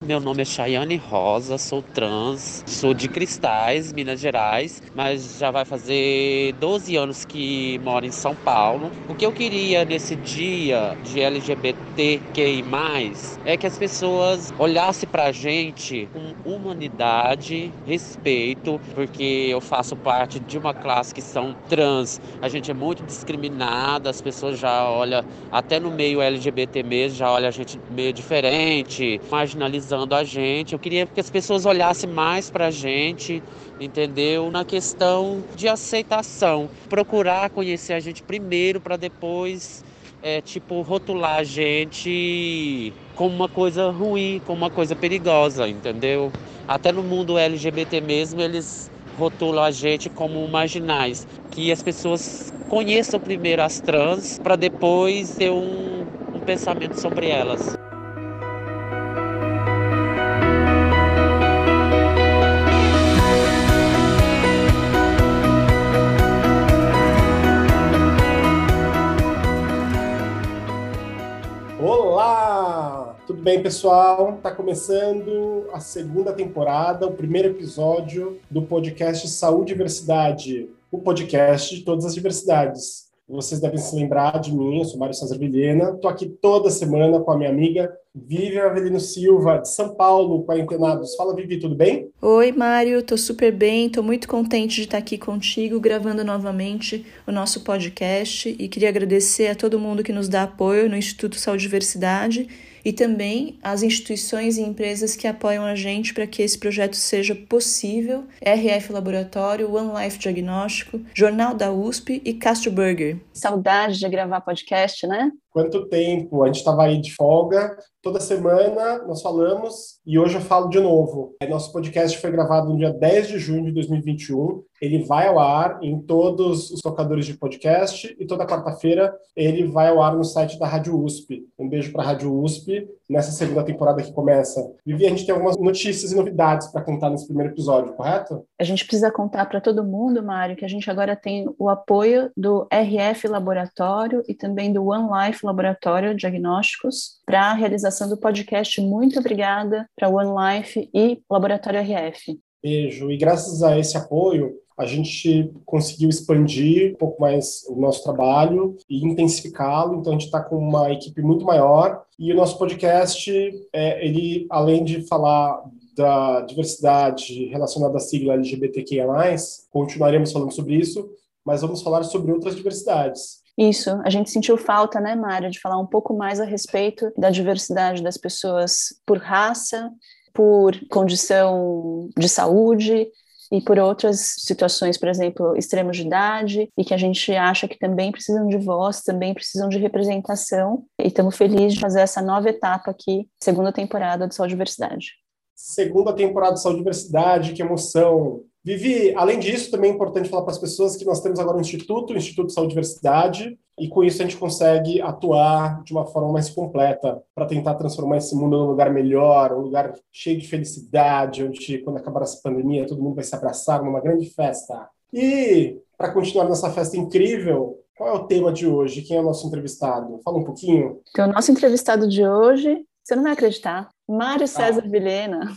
Meu nome é Chayane Rosa, sou trans, sou de Cristais, Minas Gerais, mas já vai fazer 12 anos que moro em São Paulo. O que eu queria nesse dia de LGBTQI+, é que as pessoas olhassem pra gente com humanidade, respeito, porque eu faço parte de uma classe que são trans. A gente é muito discriminada, as pessoas já olham, até no meio LGBT mesmo, já olham a gente meio diferente, marginalizando a gente. Eu queria que as pessoas olhassem mais pra gente, entendeu? Na questão de aceitação. Procurar conhecer a gente primeiro para depois, rotular a gente como uma coisa ruim, como uma coisa perigosa, entendeu? Até no mundo LGBT mesmo, eles rotulam a gente como marginais. Que as pessoas conheçam primeiro as trans para depois ter um pensamento sobre elas. Olá! Tudo bem, pessoal? Está começando a segunda temporada, o primeiro episódio do podcast Saúde e Diversidade, o podcast de todas as diversidades. Vocês devem se lembrar de mim, eu sou Mário César Vilhena, estou aqui toda semana com a minha amiga Vivian Avelino Silva, de São Paulo, Quarentenados. Fala, Vivi, tudo bem? Oi, Mário, tô super bem, tô muito contente de estar aqui contigo, gravando novamente o nosso podcast e queria agradecer a todo mundo que nos dá apoio no Instituto Saúde e Diversidade e também às instituições e empresas que apoiam a gente para que esse projeto seja possível, RF Laboratório, One Life Diagnóstico, Jornal da USP e Castro Burger. Saudade de gravar podcast, né? Quanto tempo, a gente estava aí de folga, toda semana nós falamos e hoje eu falo de novo. Nosso podcast foi gravado no dia 10 de junho de 2021, ele vai ao ar em todos os tocadores de podcast e toda quarta-feira ele vai ao ar no site da Rádio USP. Um beijo para a Rádio USP, nessa segunda temporada que começa. Vivi, a gente tem algumas notícias e novidades para contar nesse primeiro episódio, correto? A gente precisa contar para todo mundo, Mário, que a gente agora tem o apoio do RF Laboratório e também do One Life Laboratório Diagnósticos para a realização do podcast. Muito obrigada para One Life e Laboratório RF. Beijo. E graças a esse apoio, a gente conseguiu expandir um pouco mais o nosso trabalho e intensificá-lo. Então, a gente está com uma equipe muito maior. E o nosso podcast, ele, além de falar da diversidade relacionada à sigla LGBTQIA+, continuaremos falando sobre isso, mas vamos falar sobre outras diversidades. Isso, a gente sentiu falta, né, Mário, de falar um pouco mais a respeito da diversidade das pessoas por raça, por condição de saúde e por outras situações, por exemplo, extremos de idade, e que a gente acha que também precisam de voz, também precisam de representação, e estamos felizes de fazer essa nova etapa aqui, segunda temporada do Saúde e Diversidade. Segunda temporada do Saúde e Diversidade, que emoção! Vivi, além disso, também é importante falar para as pessoas que nós temos agora um Instituto, o Instituto de Saúde e Diversidade, e com isso a gente consegue atuar de uma forma mais completa para tentar transformar esse mundo num lugar melhor, um lugar cheio de felicidade, onde, quando acabar essa pandemia, todo mundo vai se abraçar numa grande festa. E, para continuar nessa festa incrível, qual é o tema de hoje? Quem é o nosso entrevistado? Fala um pouquinho. Então, o nosso entrevistado de hoje, você não vai acreditar, Mário César Vilhena.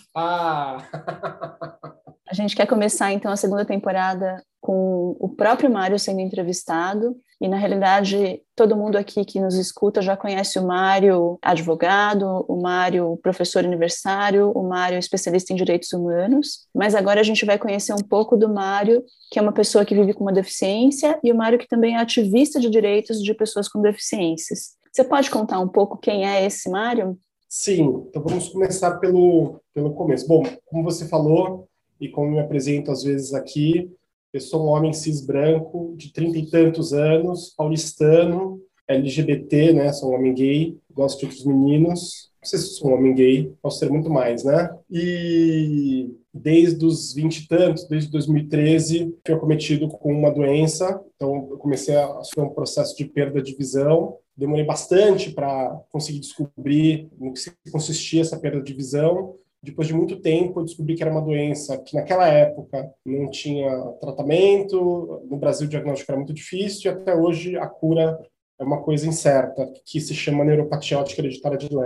A gente quer começar, então, a segunda temporada com o próprio Mário sendo entrevistado. E, na realidade, todo mundo aqui que nos escuta já conhece o Mário advogado, o Mário professor universitário, o Mário especialista em direitos humanos. Mas agora a gente vai conhecer um pouco do Mário, que é uma pessoa que vive com uma deficiência, e o Mário que também é ativista de direitos de pessoas com deficiências. Você pode contar um pouco quem é esse Mário? Sim, então vamos começar pelo começo. Bom, como você falou, e como me apresento às vezes aqui, eu sou um homem cis branco, de 30 e tantos anos, paulistano, LGBT, né? Sou um homem gay, gosto de outros meninos. Não sei se sou um homem gay, posso ser muito mais, né? E desde os 20 e tantos, desde 2013, fui acometido com uma doença. Então, eu comecei a sofrer um processo de perda de visão. Demorei bastante para conseguir descobrir no que consistia essa perda de visão. Depois de muito tempo, eu descobri que era uma doença que, naquela época, não tinha tratamento. No Brasil, o diagnóstico era muito difícil e, até hoje, a cura é uma coisa incerta, que se chama neuropatia óptica hereditária de Leber.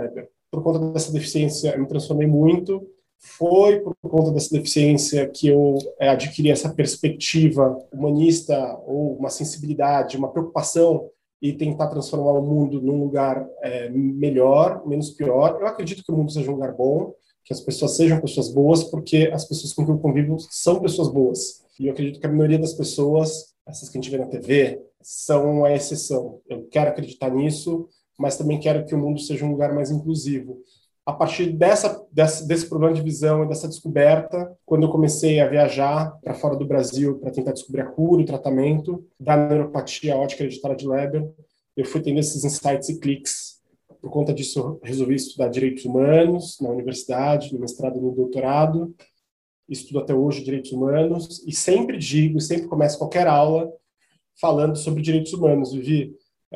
por conta dessa deficiência, eu me transformei muito. Foi por conta dessa deficiência que eu adquiri essa perspectiva humanista, ou uma sensibilidade, uma preocupação e tentar transformar o mundo num lugar melhor, menos pior. Eu acredito que o mundo seja um lugar bom, que as pessoas sejam pessoas boas, porque as pessoas com quem eu convivo são pessoas boas. E eu acredito que a maioria das pessoas, essas que a gente vê na TV, são a exceção. Eu quero acreditar nisso, mas também quero que o mundo seja um lugar mais inclusivo. A partir desse problema de visão e dessa descoberta, quando eu comecei a viajar para fora do Brasil para tentar descobrir a cura, o tratamento da neuropatia óptica hereditária de Leber, eu fui tendo esses insights e cliques. Por conta disso, eu resolvi estudar direitos humanos na universidade, no mestrado e no doutorado. Estudo até hoje direitos humanos e sempre digo, sempre começo qualquer aula falando sobre direitos humanos, Vivi,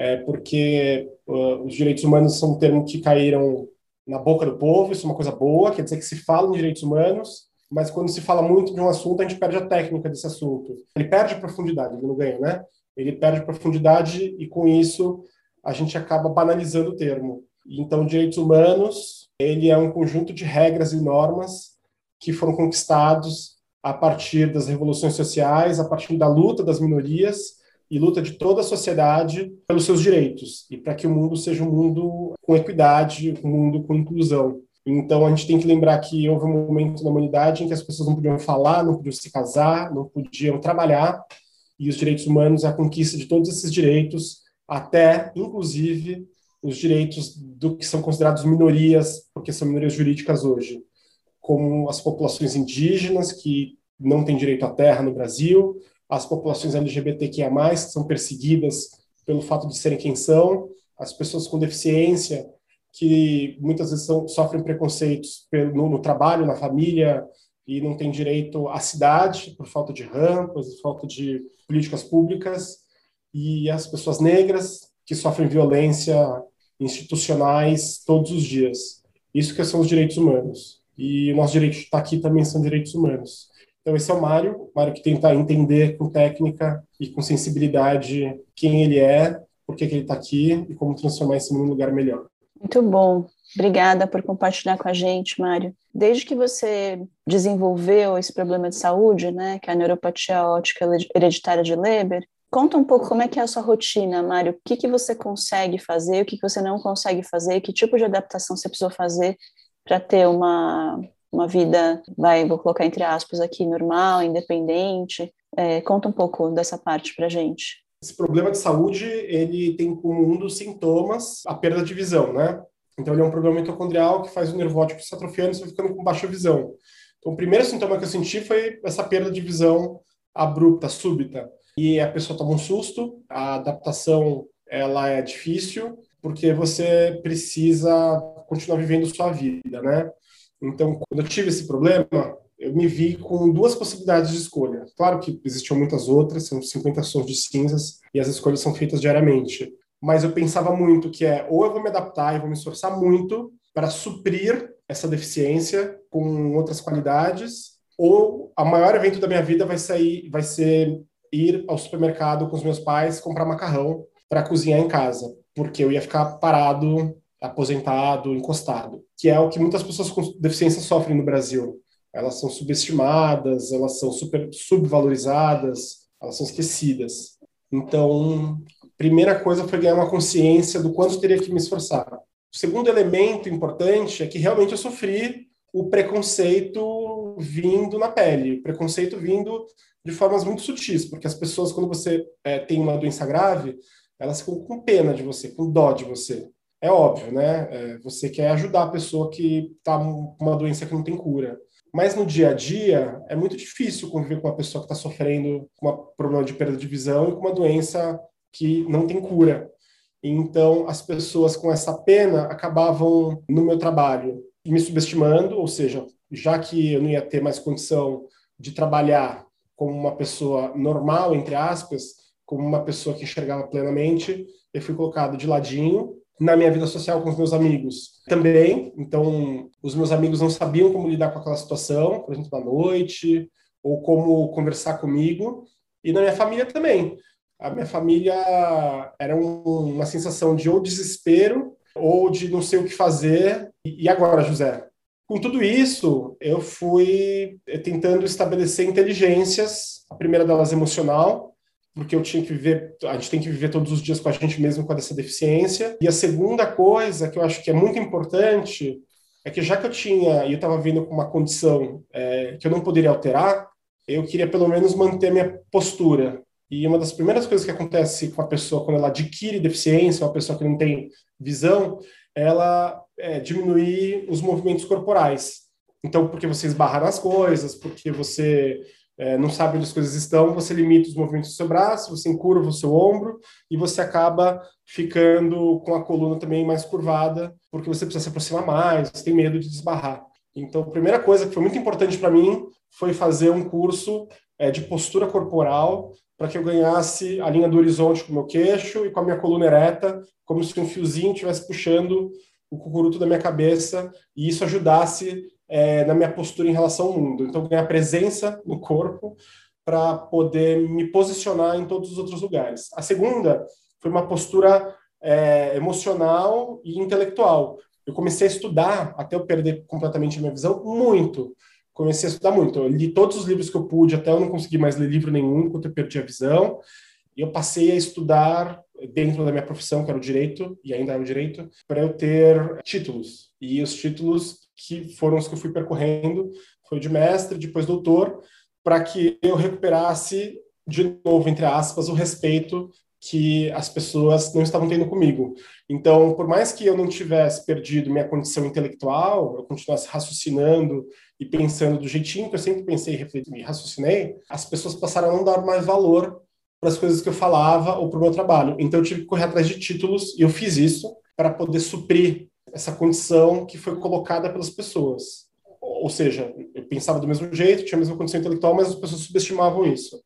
porque os direitos humanos são um termo que caíram na boca do povo, isso é uma coisa boa, quer dizer que se fala em direitos humanos, mas quando se fala muito de um assunto, a gente perde a técnica desse assunto. Ele perde a profundidade, ele não ganha, né? Ele perde a profundidade e, com isso, a gente acaba banalizando o termo. Então, direitos humanos, ele é um conjunto de regras e normas que foram conquistados a partir das revoluções sociais, a partir da luta das minorias e luta de toda a sociedade pelos seus direitos, e para que o mundo seja um mundo com equidade, um mundo com inclusão. Então, a gente tem que lembrar que houve um momento na humanidade em que as pessoas não podiam falar, não podiam se casar, não podiam trabalhar, e os direitos humanos, a conquista de todos esses direitos, até, inclusive, os direitos do que são considerados minorias, porque são minorias jurídicas hoje, como as populações indígenas, que não têm direito à terra no Brasil, as populações LGBTQIA+, que são perseguidas pelo fato de serem quem são, as pessoas com deficiência, que muitas vezes sofrem preconceitos no trabalho, na família, e não têm direito à cidade, por falta de rampas, por falta de políticas públicas, e as pessoas negras, que sofrem violência institucionais todos os dias. Isso que são os direitos humanos. E o nosso direito de estar aqui também são direitos humanos. Então, esse é o Mário que tenta entender com técnica e com sensibilidade quem ele é, por que ele está aqui e como transformar esse mundo num lugar melhor. Muito bom. Obrigada por compartilhar com a gente, Mário. Desde que você desenvolveu esse problema de saúde, né, que é a neuropatia óptica hereditária de Leber, conta um pouco como é que é a sua rotina, Mário. O que você consegue fazer, o que você não consegue fazer, que tipo de adaptação você precisou fazer para ter uma vida, vou colocar entre aspas aqui, normal, independente. Conta um pouco dessa parte para a gente. Esse problema de saúde, ele tem como um dos sintomas a perda de visão, né? Então, ele é um problema mitocondrial que faz o nervo óptico se atrofiando e você vai ficando com baixa visão. Então, o primeiro sintoma que eu senti foi essa perda de visão abrupta, súbita. E a pessoa toma um susto, a adaptação ela é difícil, porque você precisa continuar vivendo sua vida, né? Então, quando eu tive esse problema, eu me vi com duas possibilidades de escolha. Claro que existiam muitas outras, são 50 tons de cinzas, e as escolhas são feitas diariamente. Mas eu pensava muito que ou eu vou me adaptar e vou me esforçar muito para suprir essa deficiência com outras qualidades, ou o maior evento da minha vida vai ser ir ao supermercado com os meus pais, comprar macarrão para cozinhar em casa, porque eu ia ficar parado, aposentado, encostado, que é o que muitas pessoas com deficiência sofrem no Brasil. Elas são subestimadas, elas são subvalorizadas, elas são esquecidas. Então, a primeira coisa foi ganhar uma consciência do quanto eu teria que me esforçar. O segundo elemento importante é que realmente eu sofri o preconceito vindo na pele, o preconceito vindo de formas muito sutis, porque as pessoas, quando você tem uma doença grave, elas ficam com pena de você, com dó de você. É óbvio, né? Você quer ajudar a pessoa que está com uma doença que não tem cura. Mas no dia a dia, é muito difícil conviver com uma pessoa que está sofrendo com um problema de perda de visão e com uma doença que não tem cura. Então, as pessoas com essa pena acabavam, no meu trabalho, me subestimando, ou seja, já que eu não ia ter mais condição de trabalhar como uma pessoa normal, entre aspas, como uma pessoa que enxergava plenamente, eu fui colocado de ladinho. Na minha vida social com os meus amigos também. Então, os meus amigos não sabiam como lidar com aquela situação, por exemplo, à noite, ou como conversar comigo. E na minha família também. A minha família era uma sensação de ou desespero ou de não sei o que fazer. E agora, José? Com tudo isso, eu fui tentando estabelecer inteligências, a primeira delas emocional, porque a gente tem que viver todos os dias com a gente mesmo com essa deficiência. E a segunda coisa que eu acho que é muito importante é que já que eu estava vindo com uma condição que eu não poderia alterar, eu queria pelo menos manter a minha postura. E uma das primeiras coisas que acontece com a pessoa quando ela adquire deficiência, uma pessoa que não tem visão, ela diminuir os movimentos corporais. Então, porque você esbarra nas coisas, porque você não sabe onde as coisas estão, você limita os movimentos do seu braço, você encurva o seu ombro e você acaba ficando com a coluna também mais curvada, porque você precisa se aproximar mais, você tem medo de desbarrar. Então, a primeira coisa que foi muito importante para mim foi fazer um curso de postura corporal para que eu ganhasse a linha do horizonte com o meu queixo e com a minha coluna ereta, como se um fiozinho estivesse puxando o cucuruto da minha cabeça, e isso ajudasse na minha postura em relação ao mundo. Então, ganhar presença no corpo para poder me posicionar em todos os outros lugares. A segunda foi uma postura emocional e intelectual. Eu comecei a estudar, até eu perder completamente a minha visão, muito. Comecei a estudar muito. Eu li todos os livros que eu pude, até eu não consegui mais ler livro nenhum, enquanto eu perdi a visão. E eu passei a estudar dentro da minha profissão, que era o direito, e ainda é o direito, para eu ter títulos. E os títulos que foram os que eu fui percorrendo, foi de mestre, depois doutor, para que eu recuperasse, de novo, entre aspas, o respeito que as pessoas não estavam tendo comigo. Então, por mais que eu não tivesse perdido minha condição intelectual, eu continuasse raciocinando e pensando do jeitinho que eu sempre pensei, refleti e raciocinei, as pessoas passaram a não dar mais valor para as coisas que eu falava ou para o meu trabalho. Então, eu tive que correr atrás de títulos, e eu fiz isso para poder suprir essa condição que foi colocada pelas pessoas. Ou seja, eu pensava do mesmo jeito, tinha a mesma condição intelectual, mas as pessoas subestimavam isso.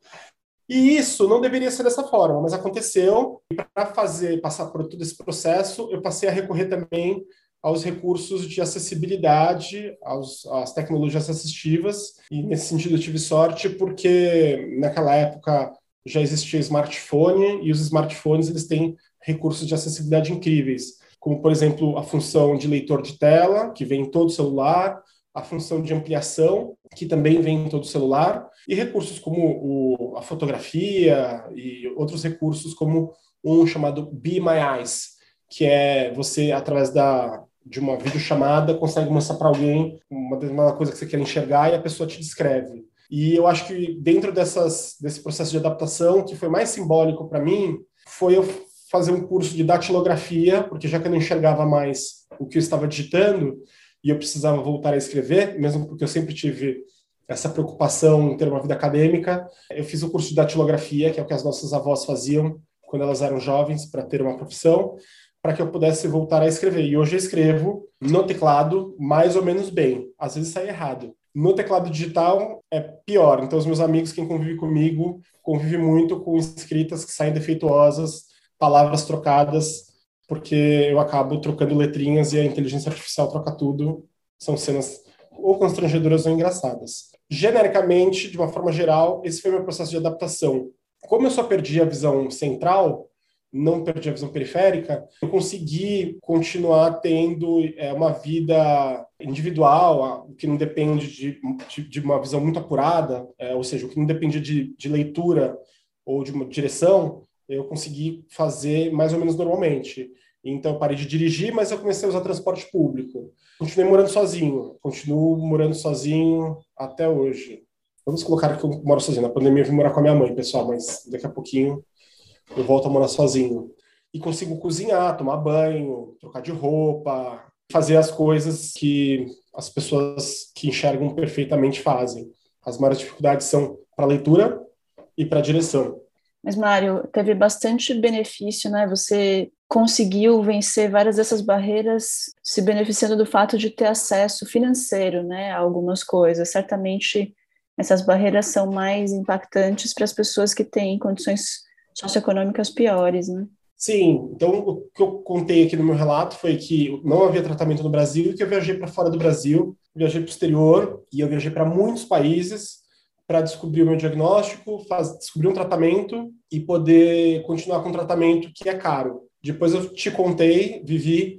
E isso não deveria ser dessa forma, mas aconteceu. E para passar por todo esse processo, eu passei a recorrer também aos recursos de acessibilidade, às tecnologias assistivas. E nesse sentido eu tive sorte, porque naquela época já existia smartphone, e os smartphones eles têm recursos de acessibilidade incríveis, como, por exemplo, a função de leitor de tela, que vem em todo celular, a função de ampliação, que também vem em todo celular, e recursos como a fotografia e outros recursos como um chamado Be My Eyes, que é você, através de uma videochamada, consegue mostrar para alguém uma coisa que você quer enxergar e a pessoa te descreve. E eu acho que dentro desse processo de adaptação, o que foi mais simbólico para mim foi eu fazer um curso de datilografia, porque já que eu não enxergava mais o que eu estava digitando, e eu precisava voltar a escrever, mesmo porque eu sempre tive essa preocupação em ter uma vida acadêmica, eu fiz o curso de datilografia, que é o que as nossas avós faziam quando elas eram jovens, para ter uma profissão, para que eu pudesse voltar a escrever. E hoje eu escrevo no teclado mais ou menos bem. Às vezes sai errado. No teclado digital é pior. Então, os meus amigos, quem convive comigo, convive muito com escritas que saem defeituosas, palavras trocadas, porque eu acabo trocando letrinhas e a inteligência artificial troca tudo. São cenas ou constrangedoras ou engraçadas. Genericamente, de uma forma geral, esse foi o meu processo de adaptação. Como eu só perdi a visão central, não perdi a visão periférica, eu consegui continuar tendo uma vida individual, que não depende de uma visão muito apurada, ou seja, o que não depende de leitura ou de uma direção, eu consegui fazer mais ou menos normalmente. Então, eu parei de dirigir, mas eu comecei a usar transporte público. Continuei morando sozinho. Continuo morando sozinho até hoje. Vamos colocar que eu moro sozinho. Na pandemia eu vim morar com a minha mãe, pessoal, mas daqui a pouquinho eu volto a morar sozinho. E consigo cozinhar, tomar banho, trocar de roupa, fazer as coisas que as pessoas que enxergam perfeitamente fazem. As maiores dificuldades são para a leitura e para a direção. Mas, Mário, teve bastante benefício, né? Você conseguiu vencer várias dessas barreiras se beneficiando do fato de ter acesso financeiro, né, a algumas coisas. Certamente, essas barreiras são mais impactantes para as pessoas que têm condições socioeconômicas piores, né? Sim, então o que eu contei aqui no meu relato foi que não havia tratamento no Brasil e que eu viajei para fora do Brasil, viajei para o exterior e eu viajei para muitos países para descobrir o meu diagnóstico, descobrir um tratamento e poder continuar com um tratamento que é caro. Depois eu te contei, vivi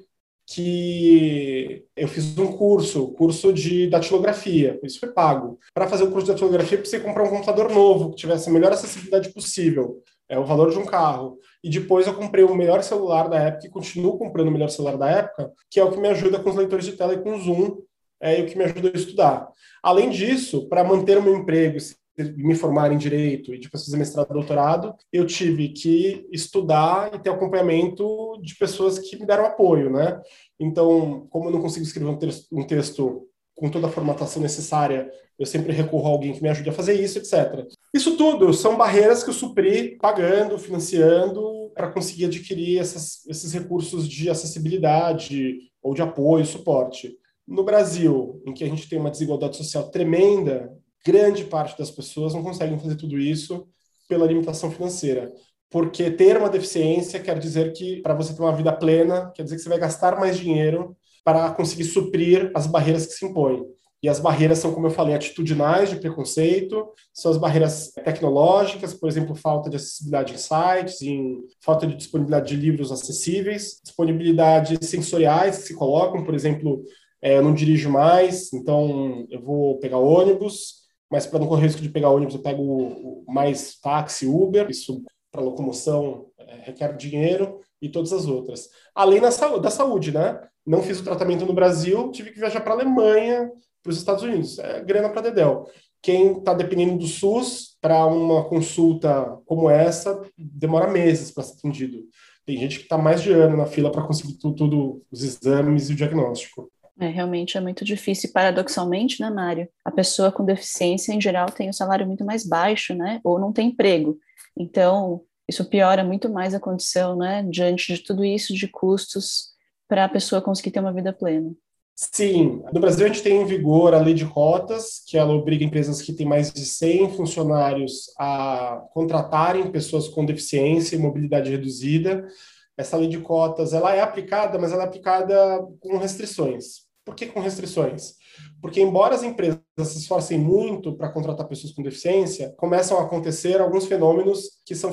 que eu fiz um curso de datilografia, isso foi pago. Para fazer o curso de datilografia, eu precisei comprar um computador novo, que tivesse a melhor acessibilidade possível, o valor de um carro. E depois eu comprei o melhor celular da época, e continuo comprando o melhor celular da época, que é o que me ajuda com os leitores de tela e com o Zoom, e o que me ajuda a estudar. Além disso, para manter o meu emprego, me formar em Direito e depois fazer mestrado e doutorado, eu tive que estudar e ter acompanhamento de pessoas que me deram apoio, né? Então, como eu não consigo escrever um texto com toda a formatação necessária, eu sempre recorro a alguém que me ajude a fazer isso, etc. Isso tudo são barreiras que eu supri pagando, financiando, para conseguir adquirir esses recursos de acessibilidade ou de apoio, suporte. No Brasil, em que a gente tem uma desigualdade social tremenda, grande parte das pessoas não conseguem fazer tudo isso pela limitação financeira. Porque ter uma deficiência quer dizer que, para você ter uma vida plena, quer dizer que você vai gastar mais dinheiro para conseguir suprir as barreiras que se impõem. E as barreiras são, como eu falei, atitudinais de preconceito, são as barreiras tecnológicas, por exemplo, falta de acessibilidade em sites, falta de disponibilidade de livros acessíveis, disponibilidades sensoriais que se colocam, por exemplo, eu não dirijo mais, então eu vou pegar ônibus, mas para não correr risco de pegar ônibus, eu pego mais táxi, Uber, isso para locomoção requer dinheiro, e todas as outras. Além da saúde, né? Não fiz o tratamento no Brasil, tive que viajar para a Alemanha, para os Estados Unidos. É grana para dedéu. Quem está dependendo do SUS, para uma consulta como essa, demora meses para ser atendido. Tem gente que está mais de ano na fila para conseguir tudo, os exames e o diagnóstico. Realmente é muito difícil. Paradoxalmente, né, Mário? A pessoa com deficiência, em geral, tem um salário muito mais baixo, né? Ou não tem emprego. Então, isso piora muito mais a condição, né? Diante de tudo isso de custos para a pessoa conseguir ter uma vida plena. Sim. No Brasil, a gente tem em vigor a lei de cotas, que ela obriga empresas que têm mais de 100 funcionários a contratarem pessoas com deficiência e mobilidade reduzida. Essa lei de cotas, ela é aplicada, mas ela é aplicada com restrições. Por que com restrições? Porque, embora as empresas se esforcem muito para contratar pessoas com deficiência, começam a acontecer alguns fenômenos que são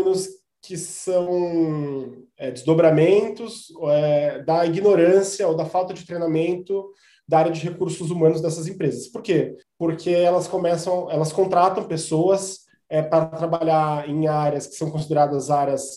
desdobramentos da ignorância ou da falta de treinamento da área de recursos humanos dessas empresas. Por quê? Porque elas contratam pessoas para trabalhar em áreas que são consideradas áreas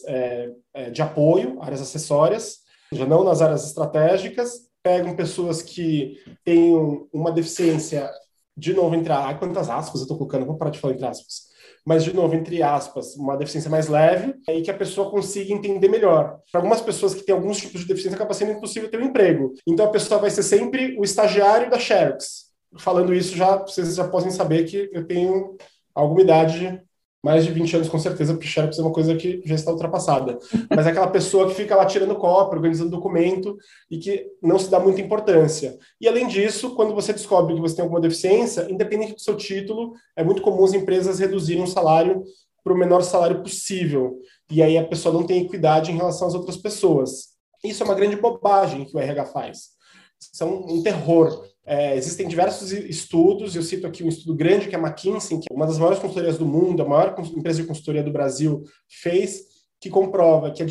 de apoio, áreas acessórias, já não nas áreas estratégicas, pegam pessoas que têm uma deficiência, de novo, quantas aspas eu estou colocando? Vou parar de falar entre aspas. Mas, de novo, entre aspas, uma deficiência mais leve e que a pessoa consiga entender melhor. Para algumas pessoas que têm alguns tipos de deficiência, acaba sendo impossível ter um emprego. Então, a pessoa vai ser sempre o estagiário da Xerox. Falando isso, vocês já podem saber que eu tenho alguma idade, mais de 20 anos com certeza, porque Xerox é uma coisa que já está ultrapassada. Mas é aquela pessoa que fica lá tirando cópia, organizando documento e que não se dá muita importância. E, além disso, quando você descobre que você tem alguma deficiência, independente do seu título, é muito comum as empresas reduzirem o salário para o menor salário possível. E aí a pessoa não tem equidade em relação às outras pessoas. Isso é uma grande bobagem que o RH faz. Isso é um terror. Existem diversos estudos, eu cito aqui um estudo grande que é a McKinsey, que é uma das maiores consultorias do mundo, a maior empresa de consultoria do Brasil, fez, que comprova que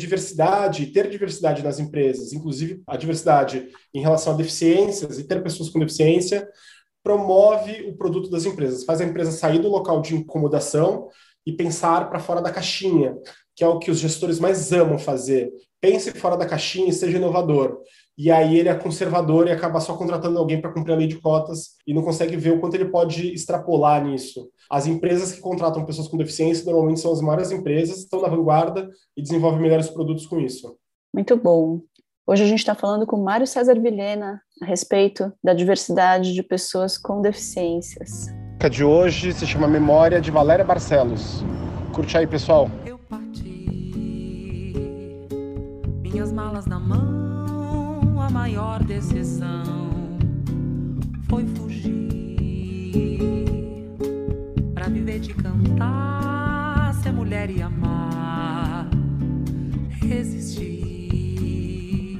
ter diversidade nas empresas, inclusive a diversidade em relação a deficiências e ter pessoas com deficiência, promove o produto das empresas, faz a empresa sair do local de incomodação e pensar para fora da caixinha, que é o que os gestores mais amam fazer. Pense fora da caixinha e seja inovador. E aí ele é conservador e acaba só contratando alguém para cumprir a lei de cotas e não consegue ver o quanto ele pode extrapolar nisso. As empresas que contratam pessoas com deficiência normalmente são as maiores empresas, estão na vanguarda e desenvolvem melhores produtos com isso. Muito bom. Hoje a gente está falando com Mário César Vilhena a respeito da diversidade de pessoas com deficiências. A de hoje se chama Memória, de Valéria Barcelos. Curte aí, pessoal. Eu parti, minhas malas na mão. A maior decisão foi fugir pra viver de cantar, ser mulher e amar, resistir.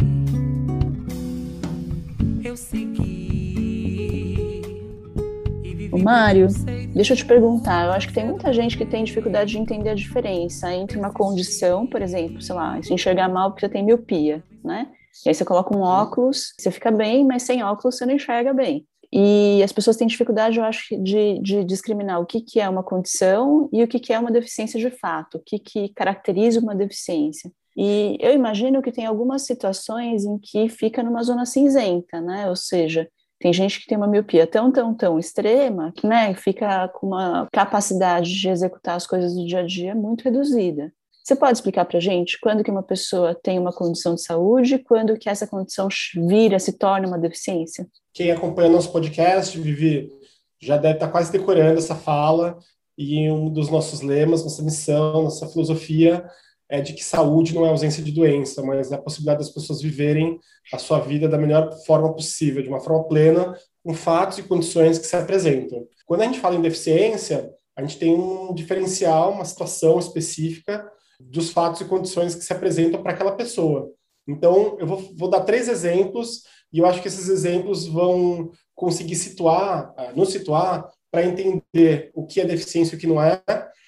Eu segui e vivi. Mário, deixa eu te perguntar, eu acho que tem muita gente que tem dificuldade de entender a diferença entre uma condição, por exemplo, sei lá, se enxergar mal porque você tem miopia, né? E aí você coloca um óculos, você fica bem, mas sem óculos você não enxerga bem. E as pessoas têm dificuldade, eu acho, de discriminar o que é uma condição e o que é uma deficiência de fato, o que caracteriza uma deficiência. E eu imagino que tem algumas situações em que fica numa zona cinzenta, né? Ou seja, tem gente que tem uma miopia tão extrema que, né, fica com uma capacidade de executar as coisas do dia a dia muito reduzida. Você pode explicar para a gente quando que uma pessoa tem uma condição de saúde e quando que essa condição se torna uma deficiência? Quem acompanha nosso podcast, Vivi, já deve estar quase decorando essa fala, e um dos nossos lemas, nossa missão, nossa filosofia é de que saúde não é ausência de doença, mas é a possibilidade das pessoas viverem a sua vida da melhor forma possível, de uma forma plena, com fatos e condições que se apresentam. Quando a gente fala em deficiência, a gente tem um diferencial, uma situação específica dos fatos e condições que se apresentam para aquela pessoa. Então, eu vou dar 3 exemplos, e eu acho que esses exemplos vão conseguir nos situar para entender o que é deficiência e o que não é.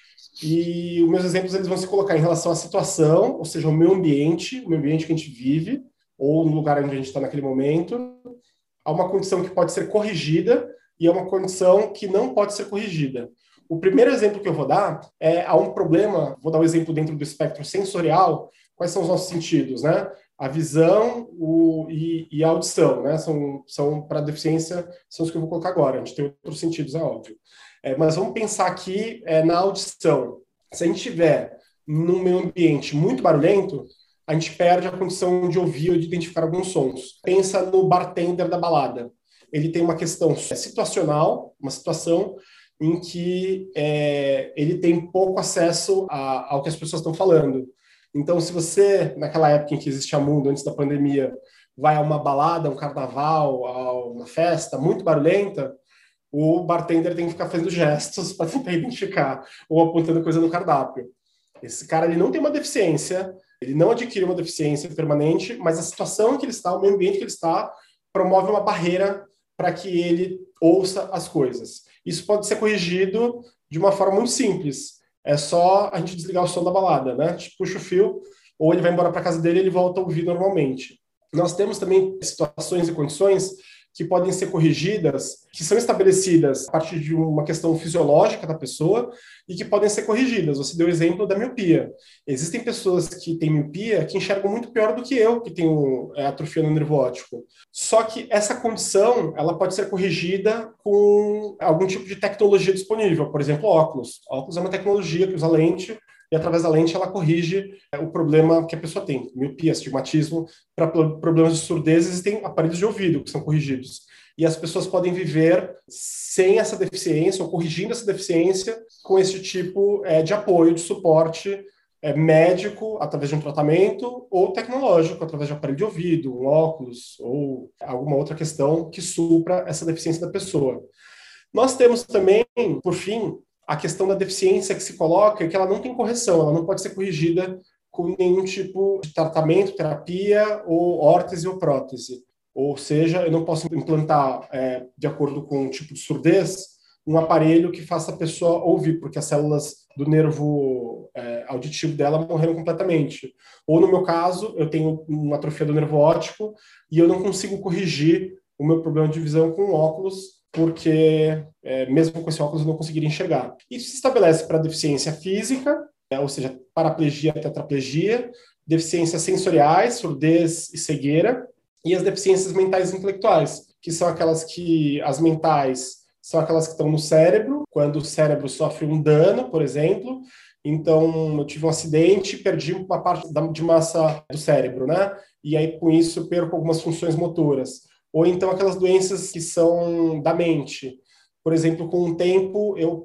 E os meus exemplos eles vão se colocar em relação à situação, ou seja, o meio ambiente que a gente vive, ou no lugar onde a gente está naquele momento, a uma condição que pode ser corrigida e a uma condição que não pode ser corrigida. O primeiro exemplo que eu vou dar há um problema, vou dar um exemplo dentro do espectro sensorial. Quais são os nossos sentidos, né? A visão e a audição, né? São para deficiência, são os que eu vou colocar agora. A gente tem outros sentidos, é óbvio. Mas vamos pensar aqui na audição. Se a gente estiver num meio ambiente muito barulhento, a gente perde a condição de ouvir ou de identificar alguns sons. Pensa no bartender da balada. Ele tem uma questão situacional, uma situação em que ele tem pouco acesso ao que as pessoas estão falando. Então, se você, naquela época em que existia mundo, antes da pandemia, vai a uma balada, um carnaval, a uma festa muito barulhenta, o bartender tem que ficar fazendo gestos para tentar identificar, ou apontando coisa no cardápio. Esse cara ele não tem uma deficiência, ele não adquire uma deficiência permanente, mas a situação em que ele está, o meio ambiente que ele está, promove uma barreira para que ele ouça as coisas. Isso pode ser corrigido de uma forma muito simples. É só a gente desligar o som da balada, né? A gente puxa o fio, ou ele vai embora para casa dele e ele volta a ouvir normalmente. Nós temos também situações e condições que podem ser corrigidas, que são estabelecidas a partir de uma questão fisiológica da pessoa e que podem ser corrigidas. Você deu o exemplo da miopia. Existem pessoas que têm miopia que enxergam muito pior do que eu, que tenho atrofia no nervo óptico. Só que essa condição, ela pode ser corrigida com algum tipo de tecnologia disponível, por exemplo, óculos. Óculos é uma tecnologia que usa lente e através da lente ela corrige o problema que a pessoa tem, miopia, astigmatismo. Para problemas de surdez existem aparelhos de ouvido que são corrigidos. E as pessoas podem viver sem essa deficiência ou corrigindo essa deficiência com esse tipo de apoio, de suporte médico através de um tratamento ou tecnológico através de aparelho de ouvido, um óculos ou alguma outra questão que supra essa deficiência da pessoa. Nós temos também, por fim, a questão da deficiência que se coloca é que ela não tem correção, ela não pode ser corrigida com nenhum tipo de tratamento, terapia, ou órtese ou prótese. Ou seja, eu não posso implantar, de acordo com o tipo de surdez, um aparelho que faça a pessoa ouvir, porque as células do nervo auditivo dela morreram completamente. Ou, no meu caso, eu tenho uma atrofia do nervo óptico e eu não consigo corrigir o meu problema de visão com óculos, porque mesmo com esse óculos eu não conseguiria enxergar. Isso se estabelece para deficiência física, ou seja, paraplegia, tetraplegia, deficiências sensoriais, surdez e cegueira, e as deficiências mentais e intelectuais, que são aquelas que, as mentais, são aquelas que estão no cérebro, quando o cérebro sofre um dano, por exemplo. Então, eu tive um acidente e perdi uma parte de massa do cérebro, né? E aí, com isso, eu perco algumas funções motoras. Ou então aquelas doenças que são da mente. Por exemplo, com o tempo eu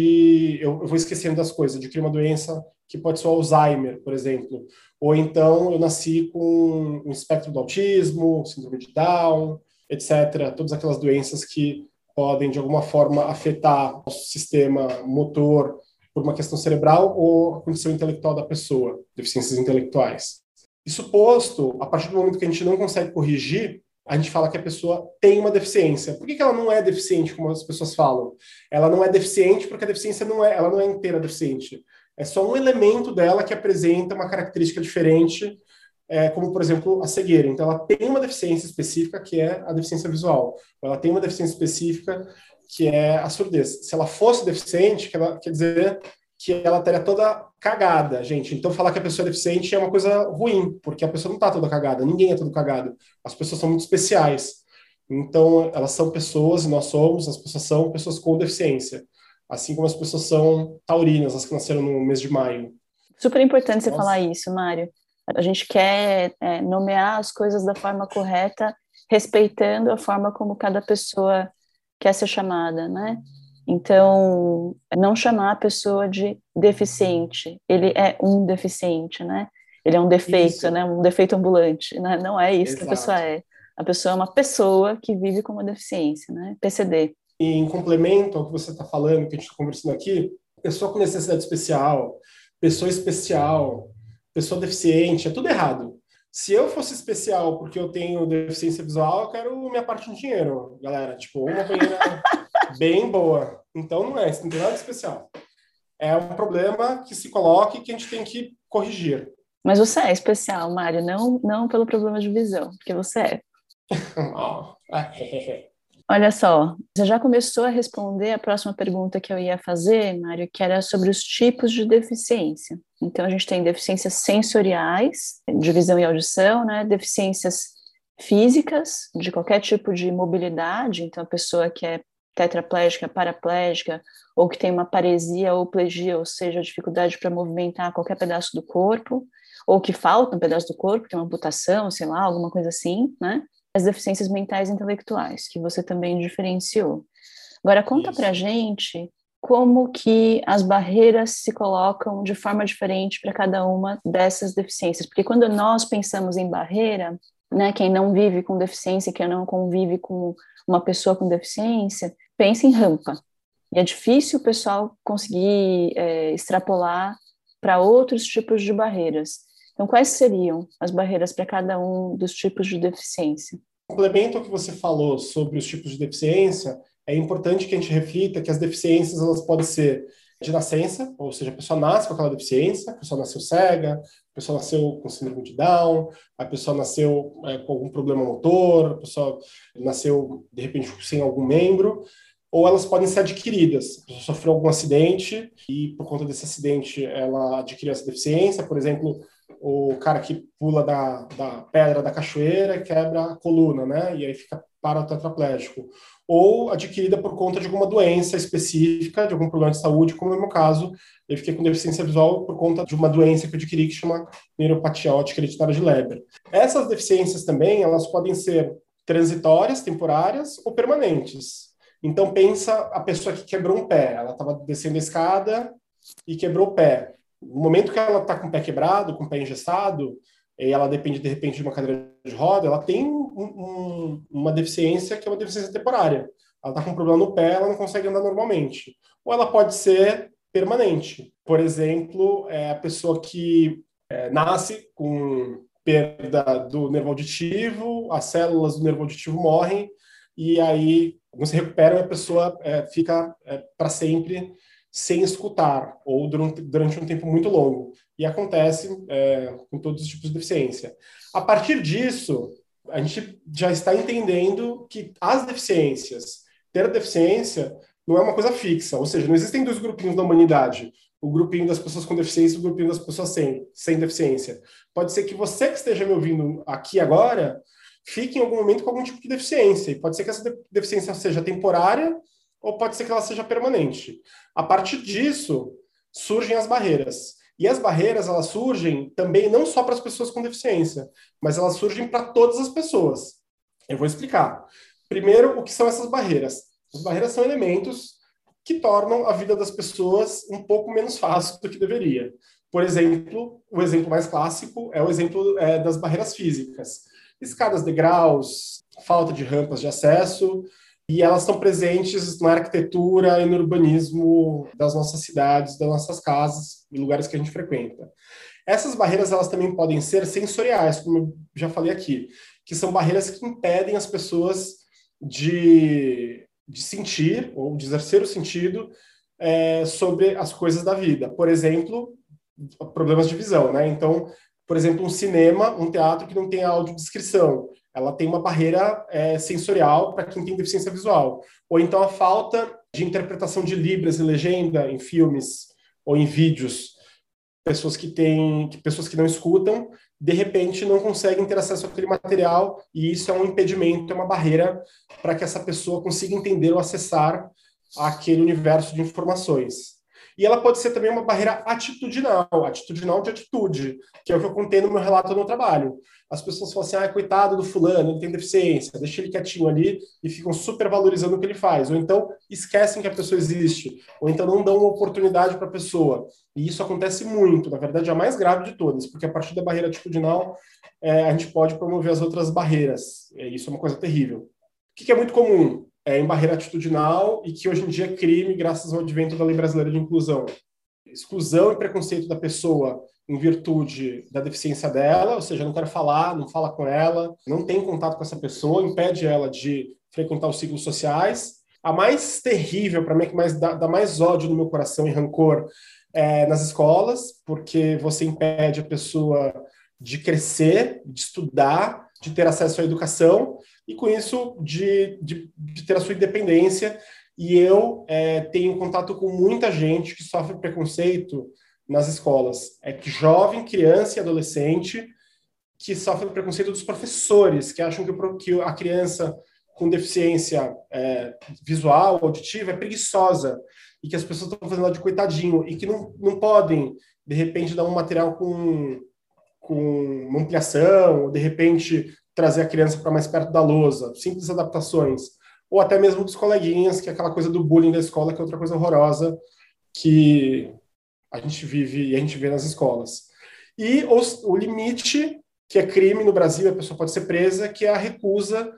vou esquecendo das coisas, adquiri uma doença que pode ser o Alzheimer, por exemplo. Ou então eu nasci com um espectro do autismo, síndrome de Down, etc. Todas aquelas doenças que podem, de alguma forma, afetar o sistema motor por uma questão cerebral ou a condição intelectual da pessoa, deficiências intelectuais. Isso posto, a partir do momento que a gente não consegue corrigir, a gente fala que a pessoa tem uma deficiência. Por que ela não é deficiente, como as pessoas falam? Ela não é deficiente porque a deficiência ela não é inteira deficiente. É só um elemento dela que apresenta uma característica diferente como, por exemplo, a cegueira. Então, ela tem uma deficiência específica, que é a deficiência visual. Ela tem uma deficiência específica, que é a surdez. Se ela fosse deficiente, quer dizer que ela estaria toda cagada, gente. Então, falar que a pessoa é deficiente é uma coisa ruim, porque a pessoa não está toda cagada, ninguém é todo cagado. As pessoas são muito especiais. Então, elas são pessoas, e nós somos, as pessoas são pessoas com deficiência. Assim como as pessoas são taurinas, as que nasceram no mês de maio. Super importante você Nossa. falar isso, Mário. A gente quer nomear as coisas da forma correta, respeitando a forma como cada pessoa quer ser chamada, né? Então, não chamar a pessoa de deficiente. Ele é um deficiente, né? Ele é um defeito, Isso. né? Um defeito ambulante, né? Não é isso que a Exato. pessoa é. A pessoa é uma pessoa que vive com uma deficiência, né? PCD. E em complemento ao que você está falando, que a gente está conversando aqui, pessoa com necessidade especial, pessoa deficiente, é tudo errado. Se eu fosse especial porque eu tenho deficiência visual, eu quero minha parte do dinheiro, galera. Tipo, uma banheira bem boa. Então não é, isso não tem nada de especial. É um problema que se coloca e que a gente tem que corrigir. Mas você é especial, Mário, não pelo problema de visão, porque você é. Olha só, você já começou a responder a próxima pergunta que eu ia fazer, Mário, que era sobre os tipos de deficiência. Então, a gente tem deficiências sensoriais, de visão e audição, né? Deficiências físicas, de qualquer tipo de mobilidade. Então, a pessoa que é tetraplégica, paraplégica, ou que tem uma paresia ou plegia, ou seja, dificuldade para movimentar qualquer pedaço do corpo, ou que falta um pedaço do corpo, tem uma amputação, sei lá, alguma coisa assim, né? As deficiências mentais e intelectuais, que você também diferenciou. Agora, conta pra gente como que as barreiras se colocam de forma diferente para cada uma dessas deficiências. Porque quando nós pensamos em barreira, né, quem não vive com deficiência, quem não convive com uma pessoa com deficiência, pensa em rampa. E é difícil o pessoal conseguir extrapolar para outros tipos de barreiras. Então, quais seriam as barreiras para cada um dos tipos de deficiência? Complemento ao que você falou sobre os tipos de deficiência, é importante que a gente reflita que as deficiências elas podem ser de nascença, ou seja, a pessoa nasce com aquela deficiência, a pessoa nasceu cega, a pessoa nasceu com síndrome de Down, a pessoa nasceu com algum problema motor, a pessoa nasceu, de repente, sem algum membro, ou elas podem ser adquiridas. A pessoa sofreu algum acidente e, por conta desse acidente, ela adquiriu essa deficiência. Por exemplo, o cara que pula da pedra da cachoeira quebra a coluna, né? E aí fica paratetraplégico. Ou adquirida por conta de alguma doença específica, de algum problema de saúde, como no meu caso, eu fiquei com deficiência visual por conta de uma doença que eu adquiri que chama neuropatia óptica hereditária de Leber. Essas deficiências também, elas podem ser transitórias, temporárias ou permanentes. Então, pensa a pessoa que quebrou um pé. Ela estava descendo a escada e quebrou o pé. No momento que ela está com o pé quebrado, com o pé engessado, e ela depende, de repente, de uma cadeira de roda, ela tem uma deficiência que é uma deficiência temporária. Ela está com um problema no pé, ela não consegue andar normalmente. Ou ela pode ser permanente. Por exemplo, a pessoa que nasce com perda do nervo auditivo, as células do nervo auditivo morrem, e aí não se recuperam e a pessoa fica para sempre sem escutar, ou durante um tempo muito longo. E acontece com todos os tipos de deficiência. A partir disso, a gente já está entendendo que as deficiências, ter deficiência, não é uma coisa fixa. Ou seja, não existem dois grupinhos da humanidade. O grupinho das pessoas com deficiência e o grupinho das pessoas sem deficiência. Pode ser que você que esteja me ouvindo aqui agora fique em algum momento com algum tipo de deficiência. E pode ser que essa deficiência seja temporária ou pode ser que ela seja permanente. A partir disso, surgem as barreiras. E as barreiras, elas surgem também não só para as pessoas com deficiência, mas elas surgem para todas as pessoas. Eu vou explicar. Primeiro, o que são essas barreiras? As barreiras são elementos que tornam a vida das pessoas um pouco menos fácil do que deveria. Por exemplo, o exemplo mais clássico é o exemplo das barreiras físicas. Escadas, degraus, falta de rampas de acesso, e elas estão presentes na arquitetura e no urbanismo das nossas cidades, das nossas casas e lugares que a gente frequenta. Essas barreiras elas também podem ser sensoriais, como eu já falei aqui, que são barreiras que impedem as pessoas de sentir ou de exercer o sentido sobre as coisas da vida. Por exemplo, problemas de visão, né? Então, por exemplo, um cinema, um teatro que não tem audiodescrição. Ela tem uma barreira sensorial para quem tem deficiência visual. Ou então a falta de interpretação de libras e legenda em filmes ou em vídeos. Pessoas que não escutam, de repente não conseguem ter acesso àquele material, e isso é um impedimento, é uma barreira para que essa pessoa consiga entender ou acessar aquele universo de informações. E ela pode ser também uma barreira atitudinal de atitude, que é o que eu contei no meu relato no trabalho. As pessoas falam assim, coitado do fulano, ele tem deficiência, deixa ele quietinho ali, e ficam super valorizando o que ele faz. Ou então esquecem que a pessoa existe, ou então não dão uma oportunidade para a pessoa. E isso acontece muito, na verdade é a mais grave de todas, porque a partir da barreira atitudinal, a gente pode promover as outras barreiras. Isso é uma coisa terrível. O que é muito comum? Em barreira atitudinal e que hoje em dia é crime graças ao advento da Lei Brasileira de Inclusão. Exclusão e preconceito da pessoa em virtude da deficiência dela, ou seja, não quero falar, não fala com ela, não tem contato com essa pessoa, impede ela de frequentar os ciclos sociais. A mais terrível, para mim, que dá mais ódio no meu coração e rancor, nas escolas, porque você impede a pessoa de crescer, de estudar, de ter acesso à educação, e com isso de ter a sua independência. E eu tenho contato com muita gente que sofre preconceito nas escolas. Que jovem, criança e adolescente que sofre preconceito dos professores, que acham que a criança com deficiência visual, auditiva, é preguiçosa, e que as pessoas estão fazendo ela de coitadinho, e que não podem, de repente, dar um material com uma ampliação, ou de repente trazer a criança para mais perto da lousa, simples adaptações, ou até mesmo dos coleguinhas, que é aquela coisa do bullying da escola, que é outra coisa horrorosa que a gente vive e a gente vê nas escolas. E o limite, que é crime no Brasil, a pessoa pode ser presa, que é a recusa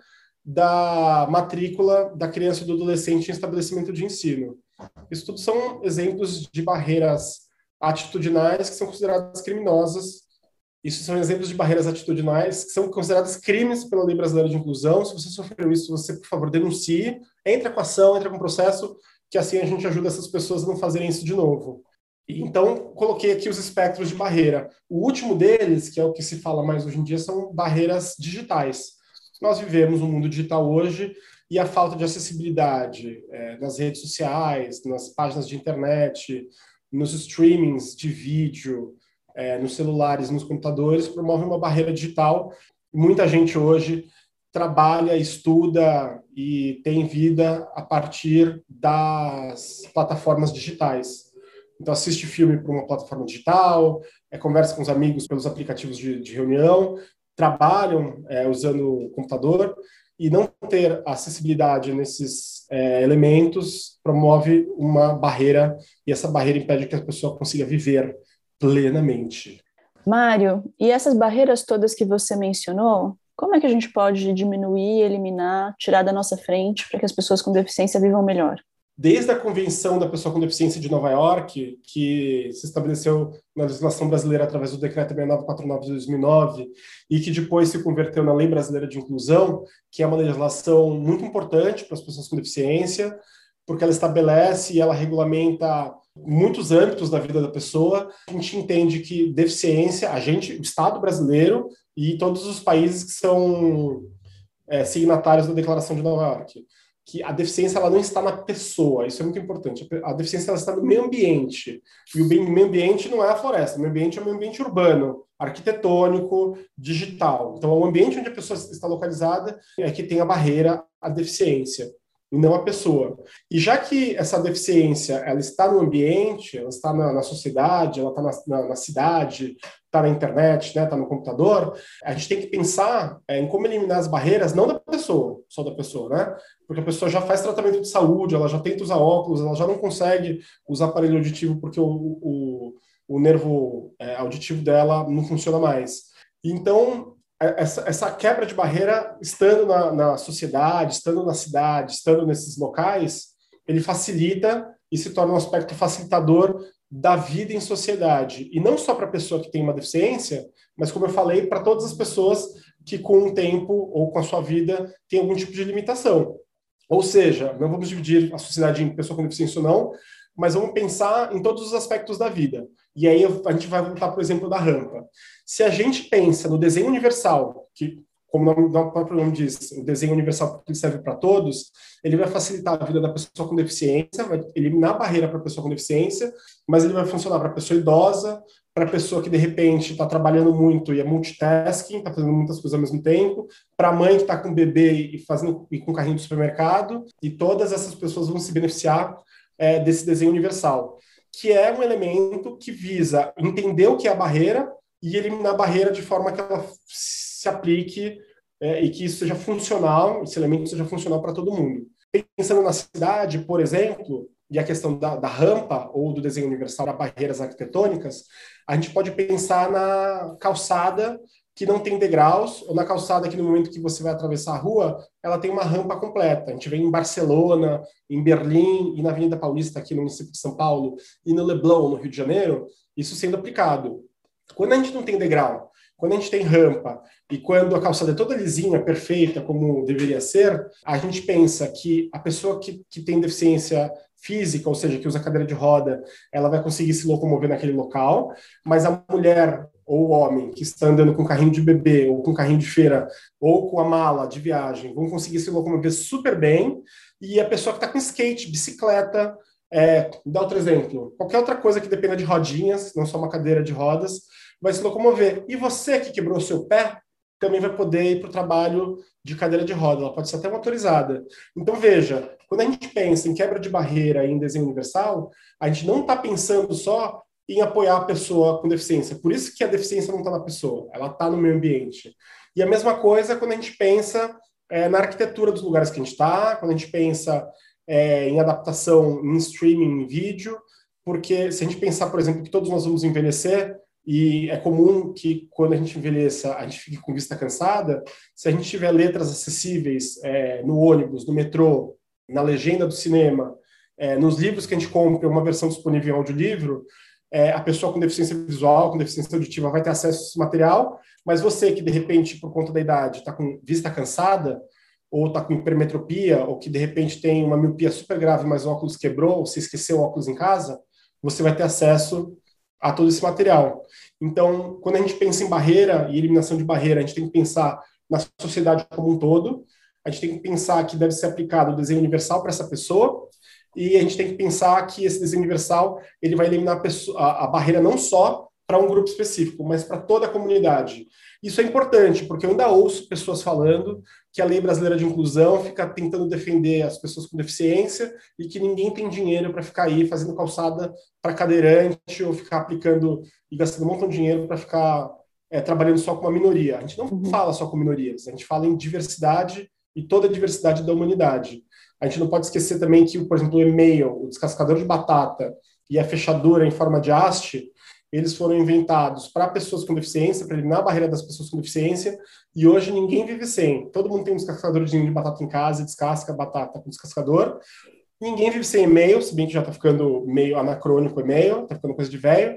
da matrícula da criança e do adolescente em estabelecimento de ensino. Isso tudo são exemplos de barreiras atitudinais que são consideradas criminosas. Isso são exemplos de barreiras atitudinais que são consideradas crimes pela Lei Brasileira de Inclusão. Se você sofreu isso, você, por favor, denuncie, entra com ação, entra com processo, que assim a gente ajuda essas pessoas a não fazerem isso de novo. Então, coloquei aqui os espectros de barreira. O último deles, que é o que se fala mais hoje em dia, são barreiras digitais. Nós vivemos um mundo digital hoje e a falta de acessibilidade nas redes sociais, nas páginas de internet, nos streamings de vídeo, nos celulares, nos computadores, promove uma barreira digital. Muita gente hoje trabalha, estuda e tem vida a partir das plataformas digitais. Então, assiste filme por uma plataforma digital, conversa com os amigos pelos aplicativos de reunião, trabalham usando o computador, e não ter acessibilidade nesses elementos promove uma barreira, e essa barreira impede que a pessoa consiga viver plenamente. Mário, e essas barreiras todas que você mencionou, como é que a gente pode diminuir, eliminar, tirar da nossa frente para que as pessoas com deficiência vivam melhor? Desde a Convenção da Pessoa com Deficiência de Nova York, que se estabeleceu na legislação brasileira através do Decreto 6949 de 2009 e que depois se converteu na Lei Brasileira de Inclusão, que é uma legislação muito importante para as pessoas com deficiência, porque ela estabelece e ela regulamenta muitos âmbitos da vida da pessoa. A gente entende que deficiência, o Estado brasileiro e todos os países que são signatários da Declaração de Nova York, que a deficiência ela não está na pessoa, isso é muito importante. A deficiência ela está no meio ambiente, e o meio ambiente não é a floresta, o meio ambiente é o meio ambiente urbano, arquitetônico, digital. Então, o ambiente onde a pessoa está localizada é que tem a barreira à deficiência, e não a pessoa. E já que essa deficiência ela está no ambiente, ela está na sociedade, ela está na cidade, está na internet, né, está no computador, a gente tem que pensar em como eliminar as barreiras, não da pessoa, só da pessoa, né? Porque a pessoa já faz tratamento de saúde, ela já tenta usar óculos, ela já não consegue usar aparelho auditivo porque o nervo auditivo dela não funciona mais. Então, essa quebra de barreira, estando na sociedade, estando na cidade, estando nesses locais, ele facilita e se torna um aspecto facilitador da vida em sociedade. E não só para a pessoa que tem uma deficiência, mas, como eu falei, para todas as pessoas que com o tempo ou com a sua vida têm algum tipo de limitação. Ou seja, não vamos dividir a sociedade em pessoa com deficiência ou não, mas vamos pensar em todos os aspectos da vida. E aí a gente vai voltar para o exemplo da rampa. Se a gente pensa no desenho universal, que, como o próprio nome diz, o desenho universal que serve para todos, ele vai facilitar a vida da pessoa com deficiência, vai eliminar a barreira para a pessoa com deficiência, mas ele vai funcionar para a pessoa idosa, para a pessoa que, de repente, está trabalhando muito e é multitasking, está fazendo muitas coisas ao mesmo tempo, para a mãe que está com bebê e com carrinho do supermercado, e todas essas pessoas vão se beneficiar desse desenho universal, que é um elemento que visa entender o que é a barreira e eliminar a barreira de forma que ela se aplique e que isso seja funcional, esse elemento seja funcional para todo mundo. Pensando na cidade, por exemplo, e a questão da rampa ou do desenho universal para barreiras arquitetônicas, a gente pode pensar na calçada que não tem degraus, ou na calçada que no momento que você vai atravessar a rua, ela tem uma rampa completa. A gente vê em Barcelona, em Berlim e na Avenida Paulista, aqui no município de São Paulo, e no Leblon, no Rio de Janeiro, isso sendo aplicado. Quando a gente não tem degrau, quando a gente tem rampa, e quando a calçada é toda lisinha, perfeita, como deveria ser, a gente pensa que a pessoa que tem deficiência física, ou seja, que usa cadeira de roda, ela vai conseguir se locomover naquele local, mas a mulher ou o homem que está andando com carrinho de bebê, ou com carrinho de feira, ou com a mala de viagem, vão conseguir se locomover super bem, e a pessoa que está com skate, bicicleta, dá outro exemplo, qualquer outra coisa que dependa de rodinhas, não só uma cadeira de rodas, vai se locomover. E você que quebrou o seu pé, também vai poder ir para o trabalho de cadeira de roda, ela pode ser até motorizada. Então, veja, quando a gente pensa em quebra de barreira e em desenho universal, a gente não está pensando só em apoiar a pessoa com deficiência. Por isso que a deficiência não está na pessoa, ela está no meio ambiente. E a mesma coisa quando a gente pensa na arquitetura dos lugares que a gente está, quando a gente pensa em adaptação em streaming, em vídeo, porque se a gente pensar, por exemplo, que todos nós vamos envelhecer, e é comum que quando a gente envelheça, a gente fique com vista cansada, se a gente tiver letras acessíveis no ônibus, no metrô, na legenda do cinema, nos livros que a gente compra, uma versão disponível em audiolivro, a pessoa com deficiência visual, com deficiência auditiva vai ter acesso a esse material, mas você que, de repente, por conta da idade, está com vista cansada, ou está com hipermetropia, ou que, de repente, tem uma miopia super grave, mas o óculos quebrou, ou você esqueceu o óculos em casa, você vai ter acesso a todo esse material. Então, quando a gente pensa em barreira e eliminação de barreira, a gente tem que pensar na sociedade como um todo, a gente tem que pensar que deve ser aplicado o desenho universal para essa pessoa, e a gente tem que pensar que esse desenho universal ele vai eliminar a barreira não só para um grupo específico, mas para toda a comunidade. Isso é importante, porque eu ainda ouço pessoas falando que a Lei Brasileira de Inclusão fica tentando defender as pessoas com deficiência e que ninguém tem dinheiro para ficar aí fazendo calçada para cadeirante ou ficar aplicando e gastando um montão de dinheiro para ficar trabalhando só com uma minoria. A gente não fala só com minorias, a gente fala em diversidade e toda a diversidade da humanidade. A gente não pode esquecer também que, por exemplo, o e-mail, o descascador de batata e a fechadura em forma de haste, eles foram inventados para pessoas com deficiência, para eliminar a barreira das pessoas com deficiência, e hoje ninguém vive sem. Todo mundo tem um descascadorzinho de batata em casa e descasca a batata com descascador. Ninguém vive sem e-mail, se bem que já está ficando meio anacrônico o e-mail, está ficando coisa de velho.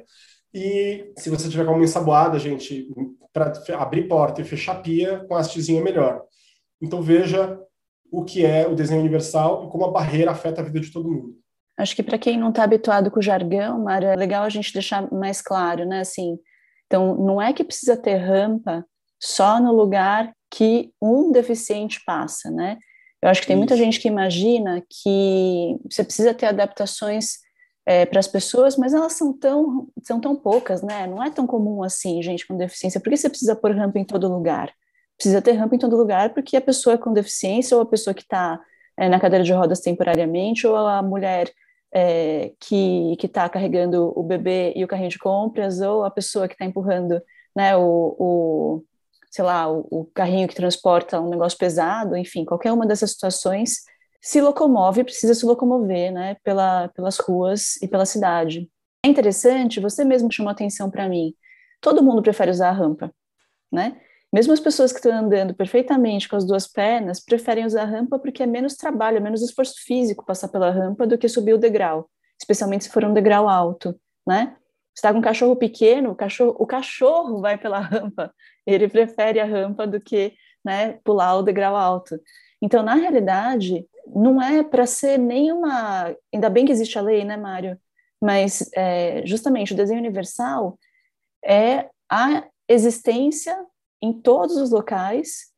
E se você tiver com uma ensaboada, gente, para abrir porta e fechar pia, com a hastezinha é melhor. Então veja o que é o desenho universal e como a barreira afeta a vida de todo mundo. Acho que para quem não está habituado com o jargão, Mário, é legal a gente deixar mais claro, né? Assim, então, não é que precisa ter rampa só no lugar que um deficiente passa, né? Eu acho que tem muita gente que imagina que você precisa ter adaptações para as pessoas, mas elas são tão poucas, né? Não é tão comum assim, gente com deficiência. Por que você precisa pôr rampa em todo lugar? Precisa ter rampa em todo lugar porque a pessoa com deficiência ou a pessoa que está na cadeira de rodas temporariamente ou a mulher que está carregando o bebê e o carrinho de compras, ou a pessoa que está empurrando, né, o carrinho que transporta um negócio pesado, enfim, qualquer uma dessas situações se locomove, precisa se locomover, né, pelas ruas e pela cidade. É interessante, você mesmo chamou atenção para mim, todo mundo prefere usar a rampa, né? Mesmo as pessoas que estão andando perfeitamente com as duas pernas preferem usar a rampa porque é menos trabalho, é menos esforço físico passar pela rampa do que subir o degrau, especialmente se for um degrau alto, né? Você está com um cachorro pequeno, o cachorro vai pela rampa, ele prefere a rampa do que, né, pular o degrau alto. Então, na realidade, não é para ser nenhuma... Ainda bem que existe a lei, né, Mário? Mas, justamente, o desenho universal é a existência em todos os locais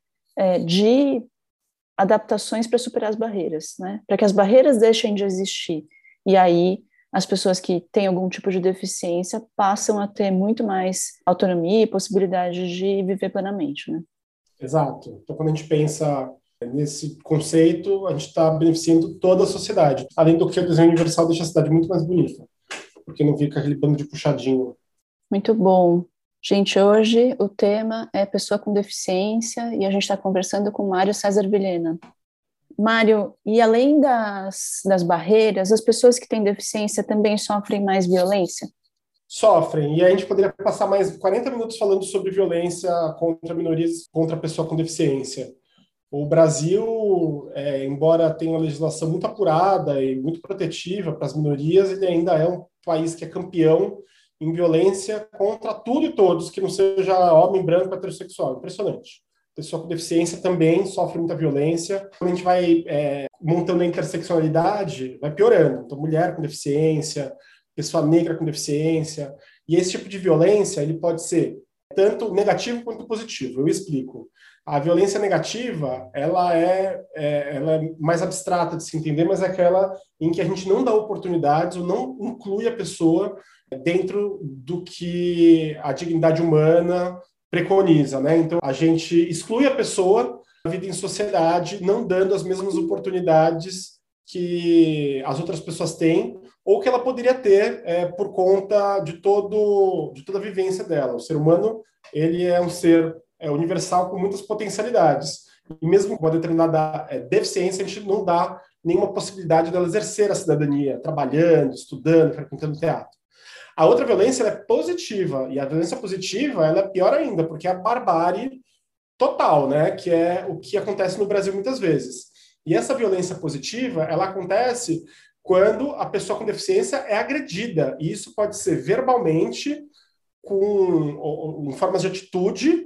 de adaptações para superar as barreiras, né? Para que as barreiras deixem de existir. E aí, as pessoas que têm algum tipo de deficiência passam a ter muito mais autonomia e possibilidade de viver plenamente, né? Exato. Então, quando a gente pensa nesse conceito, a gente está beneficiando toda a sociedade. Além do que o desenho universal deixa a cidade muito mais bonita, porque não fica aquele bando de puxadinho. Muito bom. Gente, hoje o tema é pessoa com deficiência e a gente está conversando com Mário César Vilhena. Mário, e além das barreiras, as pessoas que têm deficiência também sofrem mais violência? Sofrem. E a gente poderia passar mais 40 minutos falando sobre violência contra minorias, contra a pessoa com deficiência. O Brasil, embora tenha uma legislação muito apurada e muito protetiva para as minorias, ele ainda é um país que é campeão em violência contra tudo e todos, que não seja homem, branco, heterossexual. Impressionante. Pessoa com deficiência também sofre muita violência. Quando a gente vai montando a interseccionalidade, vai piorando. Então, mulher com deficiência, pessoa negra com deficiência. E esse tipo de violência, ele pode ser tanto negativo quanto positivo. Eu explico. A violência negativa, ela é mais abstrata de se entender, mas é aquela em que a gente não dá oportunidades ou não inclui a pessoa dentro do que a dignidade humana preconiza, né? Então, a gente exclui a pessoa da vida em sociedade, não dando as mesmas oportunidades que as outras pessoas têm, ou que ela poderia ter por conta de toda a vivência dela. O ser humano, ele é um ser universal com muitas potencialidades. E mesmo com uma determinada deficiência, a gente não dá nenhuma possibilidade dela exercer a cidadania, trabalhando, estudando, frequentando teatro. A outra violência ela é positiva, e a violência positiva ela é pior ainda, porque é a barbárie total, né? Que é o que acontece no Brasil muitas vezes. E essa violência positiva, ela acontece quando a pessoa com deficiência é agredida, e isso pode ser verbalmente, em formas de atitude,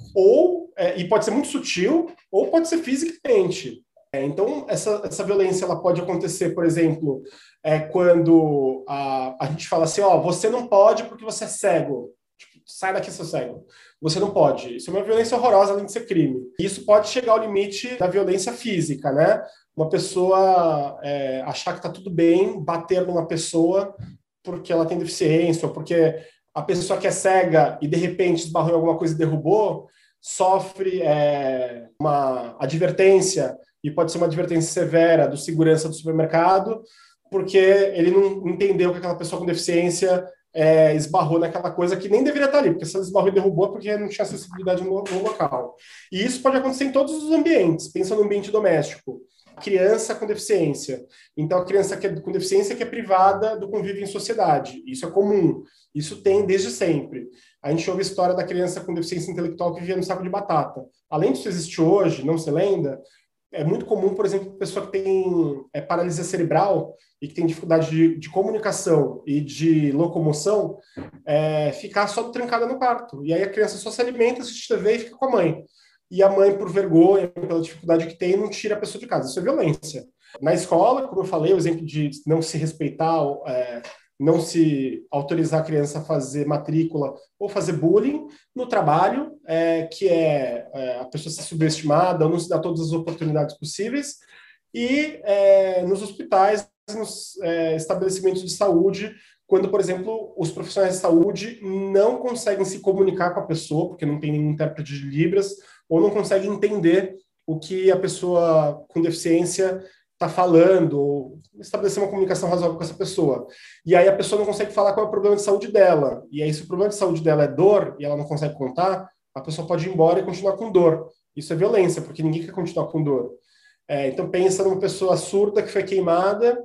e pode ser muito sutil, ou pode ser fisicamente. Então, essa violência ela pode acontecer, por exemplo, quando a gente fala assim, você não pode porque você é cego. Tipo, sai daqui, seu cego. Você não pode. Isso é uma violência horrorosa, além de ser crime. Isso pode chegar ao limite da violência física, né? Uma pessoa achar que está tudo bem, bater numa pessoa porque ela tem deficiência, ou porque a pessoa que é cega e, de repente, esbarrou em alguma coisa e derrubou, sofre uma advertência, e pode ser uma advertência severa do segurança do supermercado, porque ele não entendeu que aquela pessoa com deficiência esbarrou naquela coisa que nem deveria estar ali, porque se ela esbarrou e derrubou é porque não tinha acessibilidade no local. E isso pode acontecer em todos os ambientes. Pensa no ambiente doméstico. Criança com deficiência. Então, a criança com deficiência que é privada do convívio em sociedade. Isso é comum. Isso tem desde sempre. A gente ouve a história da criança com deficiência intelectual que vivia no saco de batata. Além disso existir hoje, não se lembra, é muito comum, por exemplo, pessoa que tem paralisia cerebral e que tem dificuldade de comunicação e de locomoção, ficar só trancada no quarto. E aí a criança só se alimenta, assiste TV e fica com a mãe. E a mãe, por vergonha, pela dificuldade que tem, não tira a pessoa de casa. Isso é violência. Na escola, como eu falei, o exemplo de não se respeitar, não se autorizar a criança a fazer matrícula ou fazer bullying. No trabalho, que a pessoa ser subestimada, não se dá todas as oportunidades possíveis. E nos hospitais, nos estabelecimentos de saúde, quando, por exemplo, os profissionais de saúde não conseguem se comunicar com a pessoa, porque não tem nenhum intérprete de Libras, ou não conseguem entender o que a pessoa com deficiência está falando, ou estabelecer uma comunicação razoável com essa pessoa. E aí a pessoa não consegue falar qual é o problema de saúde dela. E aí, se o problema de saúde dela é dor, e ela não consegue contar, a pessoa pode ir embora e continuar com dor. Isso é violência, porque ninguém quer continuar com dor. Então, pensa numa pessoa surda que foi queimada,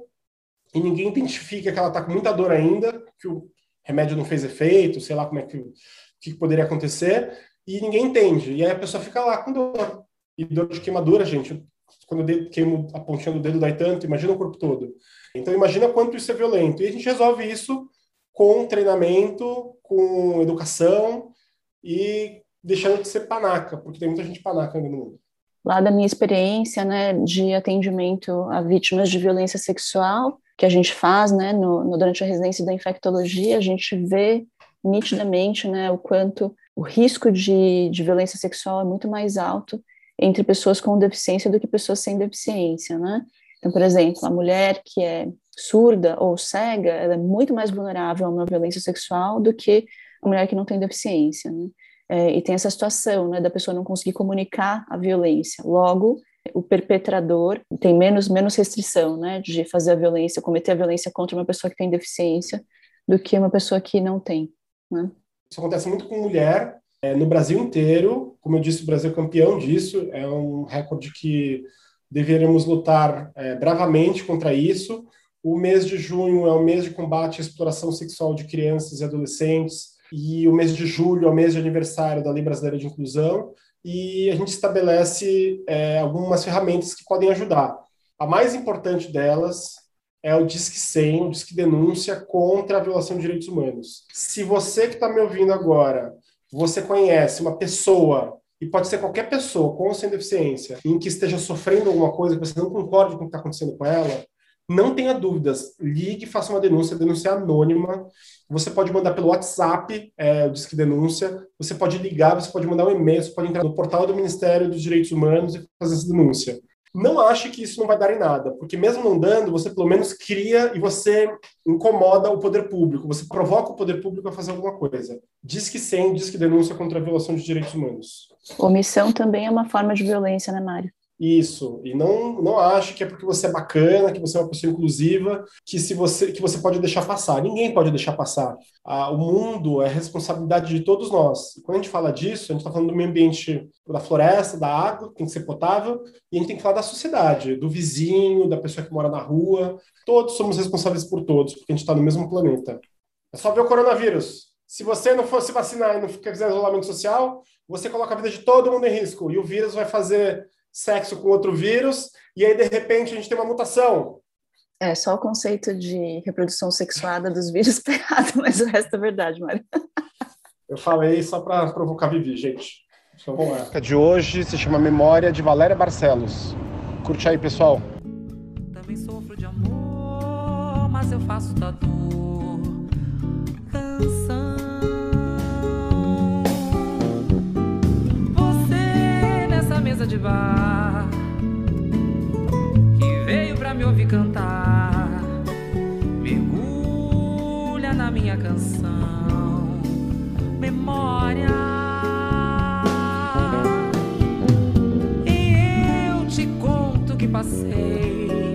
e ninguém identifica que ela está com muita dor ainda, que o remédio não fez efeito, sei lá o que poderia acontecer, e ninguém entende. E aí a pessoa fica lá com dor. E dor de queimadura, gente, quando eu queimo a pontinha do dedo dói tanto, imagina o corpo todo. Então imagina quanto isso é violento. E a gente resolve isso com treinamento, com educação e deixando de ser panaca, porque tem muita gente panaca ainda no mundo. lá da minha experiência, né, de atendimento a vítimas de violência sexual, que a gente faz, né, durante a residência da infectologia, a gente vê nitidamente, né, o quanto o risco de violência sexual é muito mais alto entre pessoas com deficiência do que pessoas sem deficiência, né? Então, por exemplo, a mulher que é surda ou cega, ela é muito mais vulnerável a uma violência sexual do que a mulher que não tem deficiência, né? E tem essa situação, né, da pessoa não conseguir comunicar a violência. Logo, o perpetrador tem menos restrição, né, de fazer a violência, cometer a violência contra uma pessoa que tem deficiência do que uma pessoa que não tem, né? Isso acontece muito com mulher, no Brasil inteiro. Como eu disse, o Brasil é campeão disso, é um recorde que deveríamos lutar bravamente contra isso. O mês de junho é o mês de combate à exploração sexual de crianças e adolescentes, e o mês de julho é o mês de aniversário da Lei Brasileira de Inclusão, e a gente estabelece algumas ferramentas que podem ajudar. A mais importante delas é o Disque 100, o Disque Denúncia contra a violação de direitos humanos. Se você que está me ouvindo agora, você conhece uma pessoa, e pode ser qualquer pessoa com ou sem deficiência, em que esteja sofrendo alguma coisa, que você não concorde com o que está acontecendo com ela, não tenha dúvidas, ligue, faça uma denúncia anônima. Você pode mandar pelo WhatsApp, o Disque Denúncia, você pode ligar, você pode mandar um e-mail, você pode entrar no portal do Ministério dos Direitos Humanos e fazer essa denúncia. Não ache que isso não vai dar em nada, porque mesmo não dando, você pelo menos cria e você incomoda o poder público, você provoca o poder público a fazer alguma coisa. Disque 100, Disque Denúncia contra a violação de direitos humanos. Omissão também é uma forma de violência, né, Mário? Isso, e não ache que é porque você é bacana, que você é uma pessoa inclusiva, que você pode deixar passar. Ninguém pode deixar passar. O mundo é responsabilidade de todos nós. E quando a gente fala disso, a gente está falando do meio ambiente, da floresta, da água, que tem que ser potável, e a gente tem que falar da sociedade, do vizinho, da pessoa que mora na rua. Todos somos responsáveis por todos, porque a gente está no mesmo planeta. É só ver o coronavírus. Se você não for se vacinar e não fizer isolamento social, você coloca a vida de todo mundo em risco, e o vírus vai fazer sexo com outro vírus, e aí, de repente, a gente tem uma mutação. Só o conceito de reprodução sexuada dos vírus está errado, mas o resto é verdade, Mário. Eu falei só para provocar Vivi, gente. Então, vamos lá. A de hoje se chama Memória, de Valéria Barcelos. Curte aí, pessoal. Também sofro de amor, mas eu faço da dor canção. Você nessa mesa de bar que veio pra me ouvir cantar, mergulha na minha canção, memória. E eu te conto que passei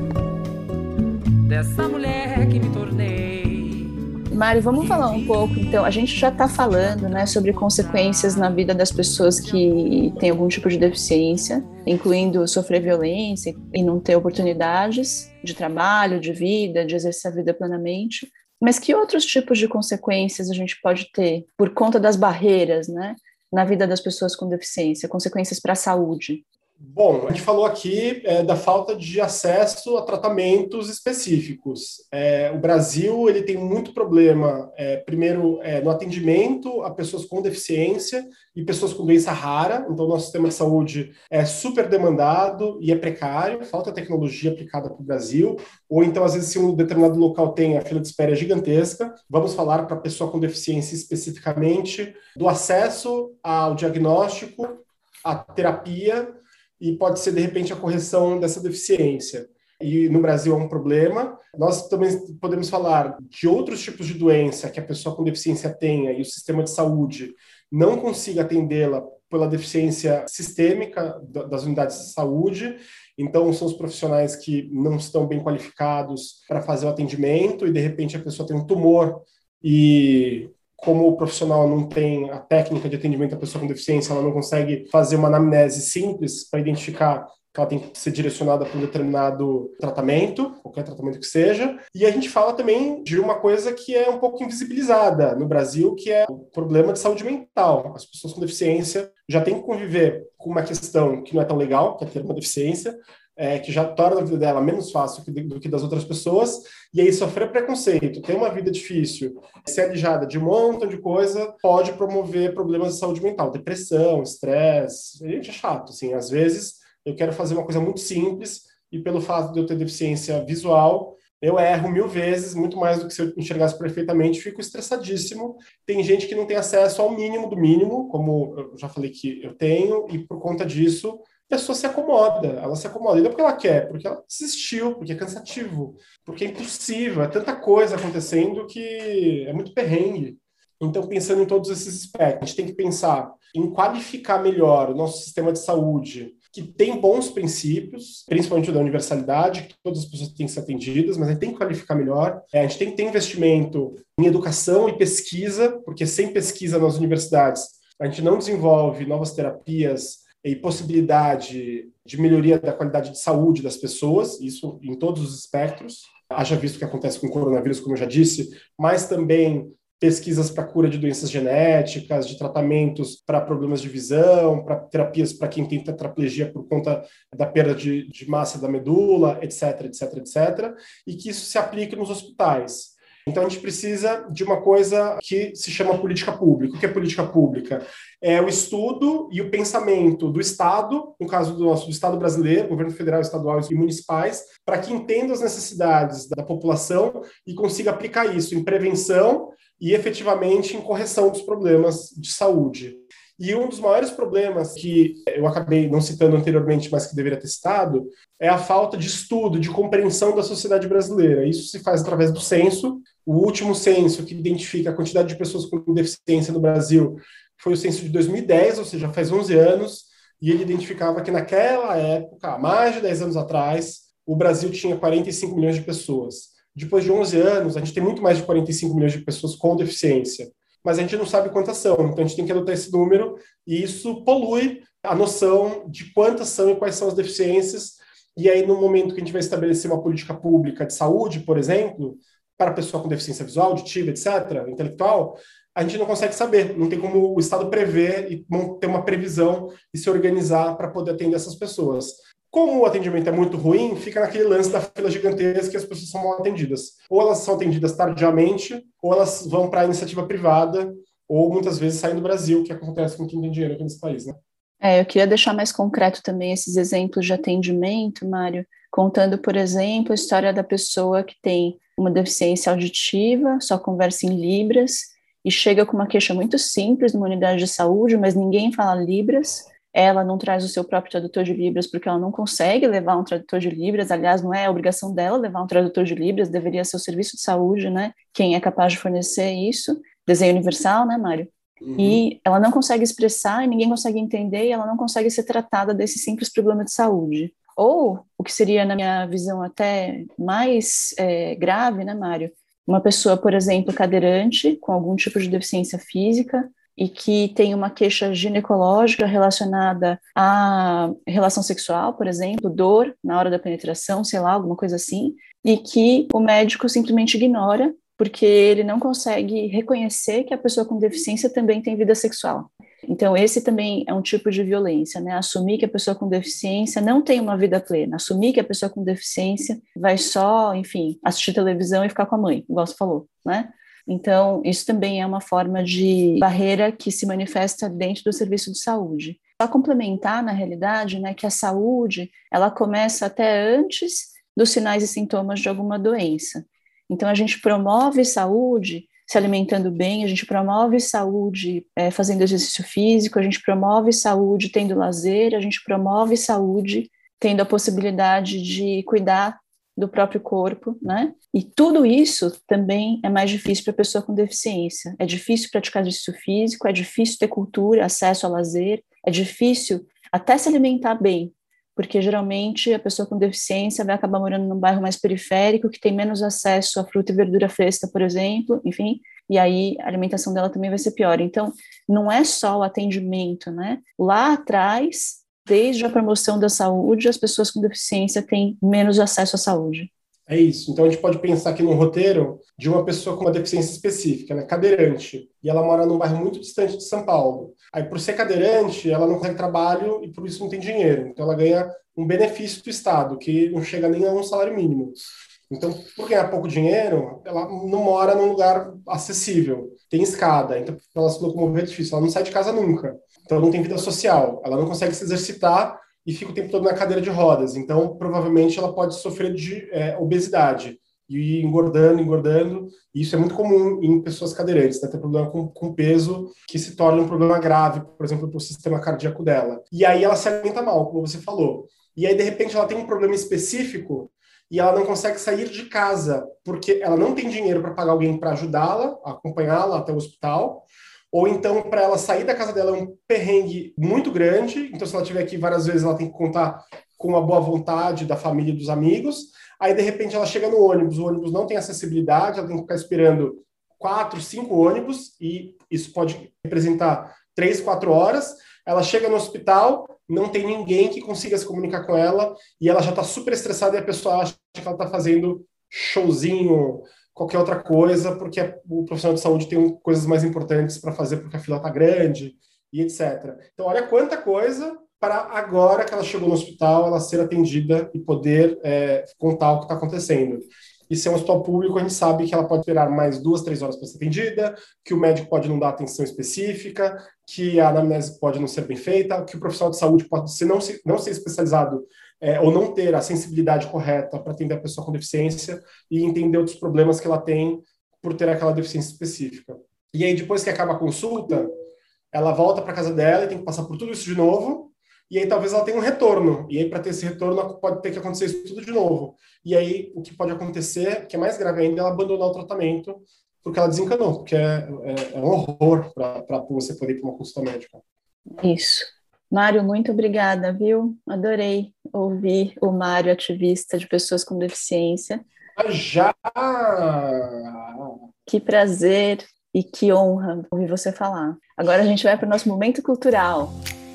dessa mulher que me tornei. Mário, vamos falar um pouco, então, a gente já está falando, né, sobre consequências na vida das pessoas que têm algum tipo de deficiência, incluindo sofrer violência e não ter oportunidades de trabalho, de vida, de exercer a vida plenamente. Mas que outros tipos de consequências a gente pode ter por conta das barreiras, né, na vida das pessoas com deficiência, consequências para a saúde? Bom, a gente falou aqui da falta de acesso a tratamentos específicos. O Brasil ele tem muito problema, primeiro, no atendimento a pessoas com deficiência e pessoas com doença rara. Então, o nosso sistema de saúde é super demandado e é precário, falta tecnologia aplicada para o Brasil, ou então, às vezes, se um determinado local tem, a fila de espera é gigantesca. Vamos falar para a pessoa com deficiência especificamente do acesso ao diagnóstico, à terapia, e pode ser, de repente, a correção dessa deficiência. E no Brasil é um problema. Nós também podemos falar de outros tipos de doença que a pessoa com deficiência tenha e o sistema de saúde não consiga atendê-la pela deficiência sistêmica das unidades de saúde. Então, são os profissionais que não estão bem qualificados para fazer o atendimento e, de repente, a pessoa tem um tumor e, como o profissional não tem a técnica de atendimento à pessoa com deficiência, ela não consegue fazer uma anamnese simples para identificar que ela tem que ser direcionada para um determinado tratamento, qualquer tratamento que seja. E a gente fala também de uma coisa que é um pouco invisibilizada no Brasil, que é o problema de saúde mental. As pessoas com deficiência já têm que conviver com uma questão que não é tão legal, que é ter uma deficiência, que já torna a vida dela menos fácil do que das outras pessoas, e aí sofrer preconceito, ter uma vida difícil, ser alijada de um montão de coisa, pode promover problemas de saúde mental, depressão, estresse. Gente, é chato, assim, às vezes eu quero fazer uma coisa muito simples, e pelo fato de eu ter deficiência visual, eu erro 1000 vezes, muito mais do que se eu enxergasse perfeitamente, fico estressadíssimo. Tem gente que não tem acesso ao mínimo do mínimo, como eu já falei que eu tenho, e por conta disso, a pessoa se acomoda, ela se acomoda. E não porque ela quer, porque ela desistiu, porque é cansativo, porque é impossível, é tanta coisa acontecendo que é muito perrengue. Então, pensando em todos esses aspectos, a gente tem que pensar em qualificar melhor o nosso sistema de saúde, que tem bons princípios, principalmente o da universalidade, que todas as pessoas têm que ser atendidas, mas a gente tem que qualificar melhor. A gente tem que ter investimento em educação e pesquisa, porque sem pesquisa nas universidades, a gente não desenvolve novas terapias e possibilidade de melhoria da qualidade de saúde das pessoas, isso em todos os espectros. Haja visto o que acontece com o coronavírus, como eu já disse, mas também pesquisas para cura de doenças genéticas, de tratamentos para problemas de visão, para terapias para quem tem tetraplegia por conta da perda de massa da medula, etc, etc, etc, e que isso se aplique nos hospitais. Então, a gente precisa de uma coisa que se chama política pública. O que é política pública? É o estudo e o pensamento do Estado, no caso do Estado brasileiro, governo federal, estadual e municipais, para que entenda as necessidades da população e consiga aplicar isso em prevenção e efetivamente em correção dos problemas de saúde. E um dos maiores problemas que eu acabei não citando anteriormente, mas que deveria ter citado, é a falta de estudo, de compreensão da sociedade brasileira. Isso se faz através do censo. O último censo que identifica a quantidade de pessoas com deficiência no Brasil foi o censo de 2010, ou seja, faz 11 anos, e ele identificava que naquela época, há mais de 10 anos atrás, o Brasil tinha 45 milhões de pessoas. Depois de 11 anos, a gente tem muito mais de 45 milhões de pessoas com deficiência, mas a gente não sabe quantas são, então a gente tem que adotar esse número, e isso polui a noção de quantas são e quais são as deficiências, e aí no momento que a gente vai estabelecer uma política pública de saúde, por exemplo, para a pessoa com deficiência visual, auditiva, etc., intelectual, a gente não consegue saber, não tem como o Estado prever e ter uma previsão e se organizar para poder atender essas pessoas. Como o atendimento é muito ruim, fica naquele lance da fila gigantesca que as pessoas são mal atendidas. Ou elas são atendidas tardiamente, ou elas vão para a iniciativa privada, ou muitas vezes saem do Brasil, que acontece com quem tem dinheiro aqui nesse país, né? Eu queria deixar mais concreto também esses exemplos de atendimento, Mário, contando, por exemplo, a história da pessoa que tem uma deficiência auditiva, só conversa em Libras, e chega com uma queixa muito simples numa unidade de saúde, mas ninguém fala Libras. Ela não traz o seu próprio tradutor de Libras porque ela não consegue levar um tradutor de Libras. Aliás, não é a obrigação dela levar um tradutor de Libras, deveria ser o serviço de saúde, né? Quem é capaz de fornecer isso. Desenho universal, né, Mário? Uhum. E ela não consegue expressar e ninguém consegue entender e ela não consegue ser tratada desse simples problema de saúde. Ou, o que seria, na minha visão, até mais grave, né, Mário? Uma pessoa, por exemplo, cadeirante, com algum tipo de deficiência física, e que tem uma queixa ginecológica relacionada à relação sexual, por exemplo, dor na hora da penetração, sei lá, alguma coisa assim, e que o médico simplesmente ignora, porque ele não consegue reconhecer que a pessoa com deficiência também tem vida sexual. Então, esse também é um tipo de violência, né? Assumir que a pessoa com deficiência não tem uma vida plena, assumir que a pessoa com deficiência vai só, enfim, assistir televisão e ficar com a mãe, igual você falou, né? Então, isso também é uma forma de barreira que se manifesta dentro do serviço de saúde. Para complementar, na realidade, né, que a saúde, ela começa até antes dos sinais e sintomas de alguma doença. Então, a gente promove saúde se alimentando bem, a gente promove saúde fazendo exercício físico, a gente promove saúde tendo lazer, a gente promove saúde tendo a possibilidade de cuidar do próprio corpo, né? E tudo isso também é mais difícil para a pessoa com deficiência. É difícil praticar exercício físico, é difícil ter cultura, acesso a lazer, é difícil até se alimentar bem, porque geralmente a pessoa com deficiência vai acabar morando num bairro mais periférico, que tem menos acesso a fruta e verdura fresca, por exemplo, enfim, e aí a alimentação dela também vai ser pior. Então, não é só o atendimento, né? Lá atrás, desde a promoção da saúde, as pessoas com deficiência têm menos acesso à saúde. É isso. Então, a gente pode pensar aqui num roteiro de uma pessoa com uma deficiência específica, ela é cadeirante, e ela mora num bairro muito distante de São Paulo. Aí, por ser cadeirante, ela não consegue trabalho e por isso não tem dinheiro. Então, ela ganha um benefício do Estado, que não chega nem a um salário mínimo. Então, por ganhar pouco dinheiro, ela não mora num lugar acessível. Tem escada, então ela se locomover é difícil. Ela não sai de casa nunca. Então, não tem vida social. Ela não consegue se exercitar e fica o tempo todo na cadeira de rodas. Então, provavelmente, ela pode sofrer de obesidade e ir engordando, engordando. E isso é muito comum em pessoas cadeirantes, né? Ter problema com peso, que se torna um problema grave, por exemplo, para o sistema cardíaco dela. E aí ela se alimenta mal, como você falou. E aí, de repente, ela tem um problema específico e ela não consegue sair de casa, porque ela não tem dinheiro para pagar alguém para ajudá-la, acompanhá-la até o hospital, ou então para ela sair da casa dela é um perrengue muito grande, então se ela tiver aqui várias vezes ela tem que contar com a boa vontade da família e dos amigos, aí de repente ela chega no ônibus, o ônibus não tem acessibilidade, ela tem que ficar esperando 4, 5 ônibus, e isso pode representar 3, 4 horas, ela chega no hospital, não tem ninguém que consiga se comunicar com ela, e ela já está super estressada e a pessoa acha que ela está fazendo showzinho, qualquer outra coisa, porque o profissional de saúde tem coisas mais importantes para fazer porque a fila está grande e etc. Então, olha quanta coisa para agora que ela chegou no hospital, ela ser atendida e poder contar o que está acontecendo. E se é um hospital público, a gente sabe que ela pode esperar mais 2, 3 horas para ser atendida, que o médico pode não dar atenção específica, que a anamnese pode não ser bem feita, que o profissional de saúde pode não ser especializado ou não ter a sensibilidade correta para atender a pessoa com deficiência e entender outros problemas que ela tem por ter aquela deficiência específica. E aí, depois que acaba a consulta, ela volta para casa dela e tem que passar por tudo isso de novo, e aí talvez ela tenha um retorno, e aí para ter esse retorno pode ter que acontecer isso tudo de novo. E aí o que pode acontecer, que é mais grave ainda, é ela abandonar o tratamento porque ela desencanou, porque é um horror para você poder ir para uma consulta médica. Isso. Mário, muito obrigada, viu? Adorei ouvir o Mário, ativista de pessoas com deficiência. Já! Que prazer e que honra ouvir você falar. Agora a gente vai para o nosso momento cultural.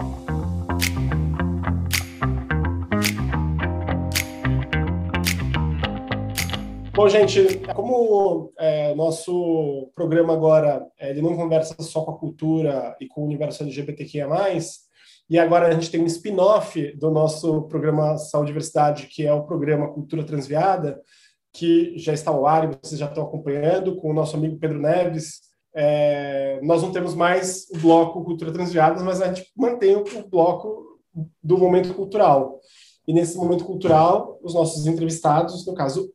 Bom, gente, como nosso programa agora ele não conversa só com a cultura e com o universo LGBTQIA+, e agora a gente tem um spin-off do nosso programa Saúde e Diversidade, que é o programa Cultura Transviada, que já está ao ar e vocês já estão acompanhando, com o nosso amigo Pedro Neves. Nós não temos mais o bloco Cultura Transviada, mas a gente mantém o bloco do momento cultural. E nesse momento cultural, os nossos entrevistados, no caso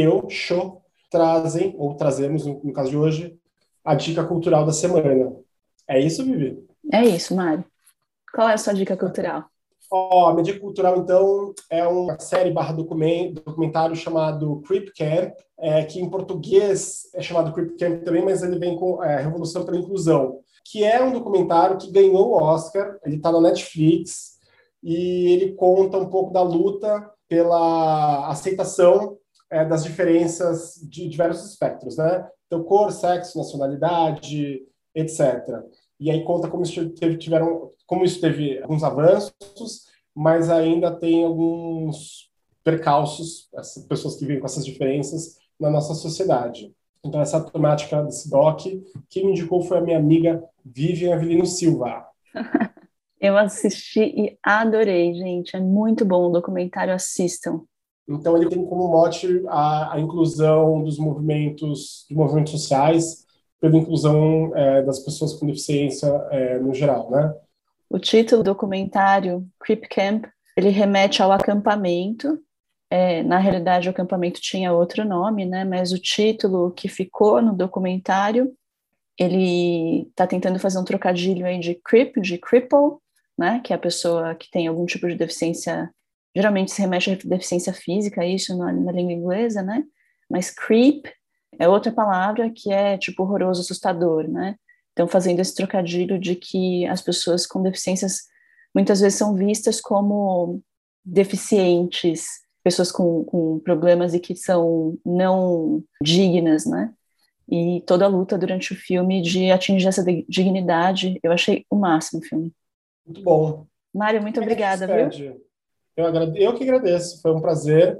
trazemos, no caso de hoje, a dica cultural da semana. É isso, Vivi? É isso, Mário. Qual é a sua dica cultural? A minha dica cultural, então, é uma série documentário chamado Crip Camp, que em português é chamado Crip Camp também, mas ele vem com Revolução pela Inclusão, que é um documentário que ganhou o Oscar, ele está na Netflix, e ele conta um pouco da luta pela aceitação das diferenças de diversos espectros, né? Então, cor, sexo, nacionalidade, etc. E aí conta como isso teve alguns avanços, mas ainda tem alguns percalços, essas pessoas que vivem com essas diferenças na nossa sociedade. Então, essa temática desse doc, quem me indicou foi a minha amiga Vivian Avelino Silva. Eu assisti e adorei, gente. É muito bom o documentário, assistam. Então, ele tem como mote a inclusão dos movimentos sociais, pela inclusão das pessoas com deficiência no geral, né? O título do documentário, Crip Camp, ele remete ao acampamento. Na realidade, o acampamento tinha outro nome, né? Mas o título que ficou no documentário, ele está tentando fazer um trocadilho aí de crip, de cripple, né? Que é a pessoa que tem algum tipo de deficiência. Geralmente se remete à deficiência física, isso na língua inglesa, né? Mas creep é outra palavra que é tipo horroroso, assustador, né? Então, fazendo esse trocadilho de que as pessoas com deficiências muitas vezes são vistas como deficientes, pessoas com problemas e que são não dignas, né? E toda a luta durante o filme de atingir essa dignidade, eu achei o máximo o filme. Muito bom. Mário, muito obrigada, viu? Eu que agradeço, foi um prazer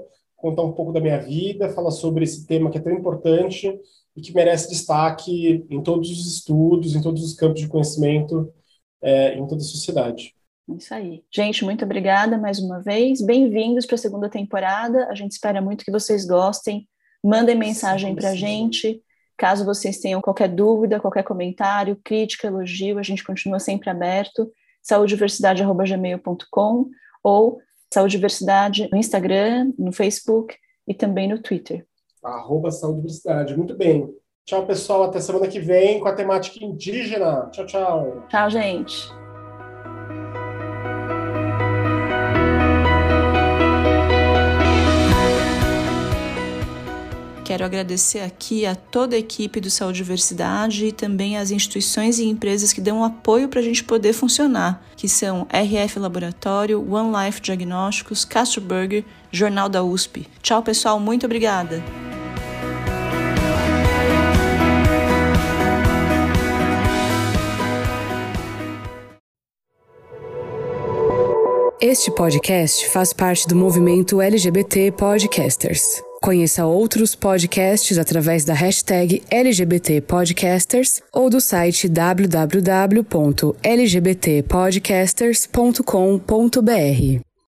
contar um pouco da minha vida, falar sobre esse tema que é tão importante e que merece destaque em todos os estudos, em todos os campos de conhecimento, em toda a sociedade. Isso aí. Gente, muito obrigada mais uma vez. Bem-vindos para a segunda temporada. A gente espera muito que vocês gostem. Mandem mensagem para a gente. Caso vocês tenham qualquer dúvida, qualquer comentário, crítica, elogio, a gente continua sempre aberto. saudiversidade@gmail.com ou Saudiversidade no Instagram, no Facebook e também no Twitter. @saudiversidade. Muito bem. Tchau, pessoal. Até semana que vem com a temática indígena. Tchau, tchau. Tchau, gente. Quero agradecer aqui a toda a equipe do Saudiversidade e também às instituições e empresas que dão apoio para a gente poder funcionar, que são RF Laboratório, One Life Diagnósticos, Castro Burger, Jornal da USP. Tchau, pessoal. Muito obrigada. Este podcast faz parte do movimento LGBT Podcasters. Conheça outros podcasts através da hashtag LGBT Podcasters ou do site www.lgbtpodcasters.com.br.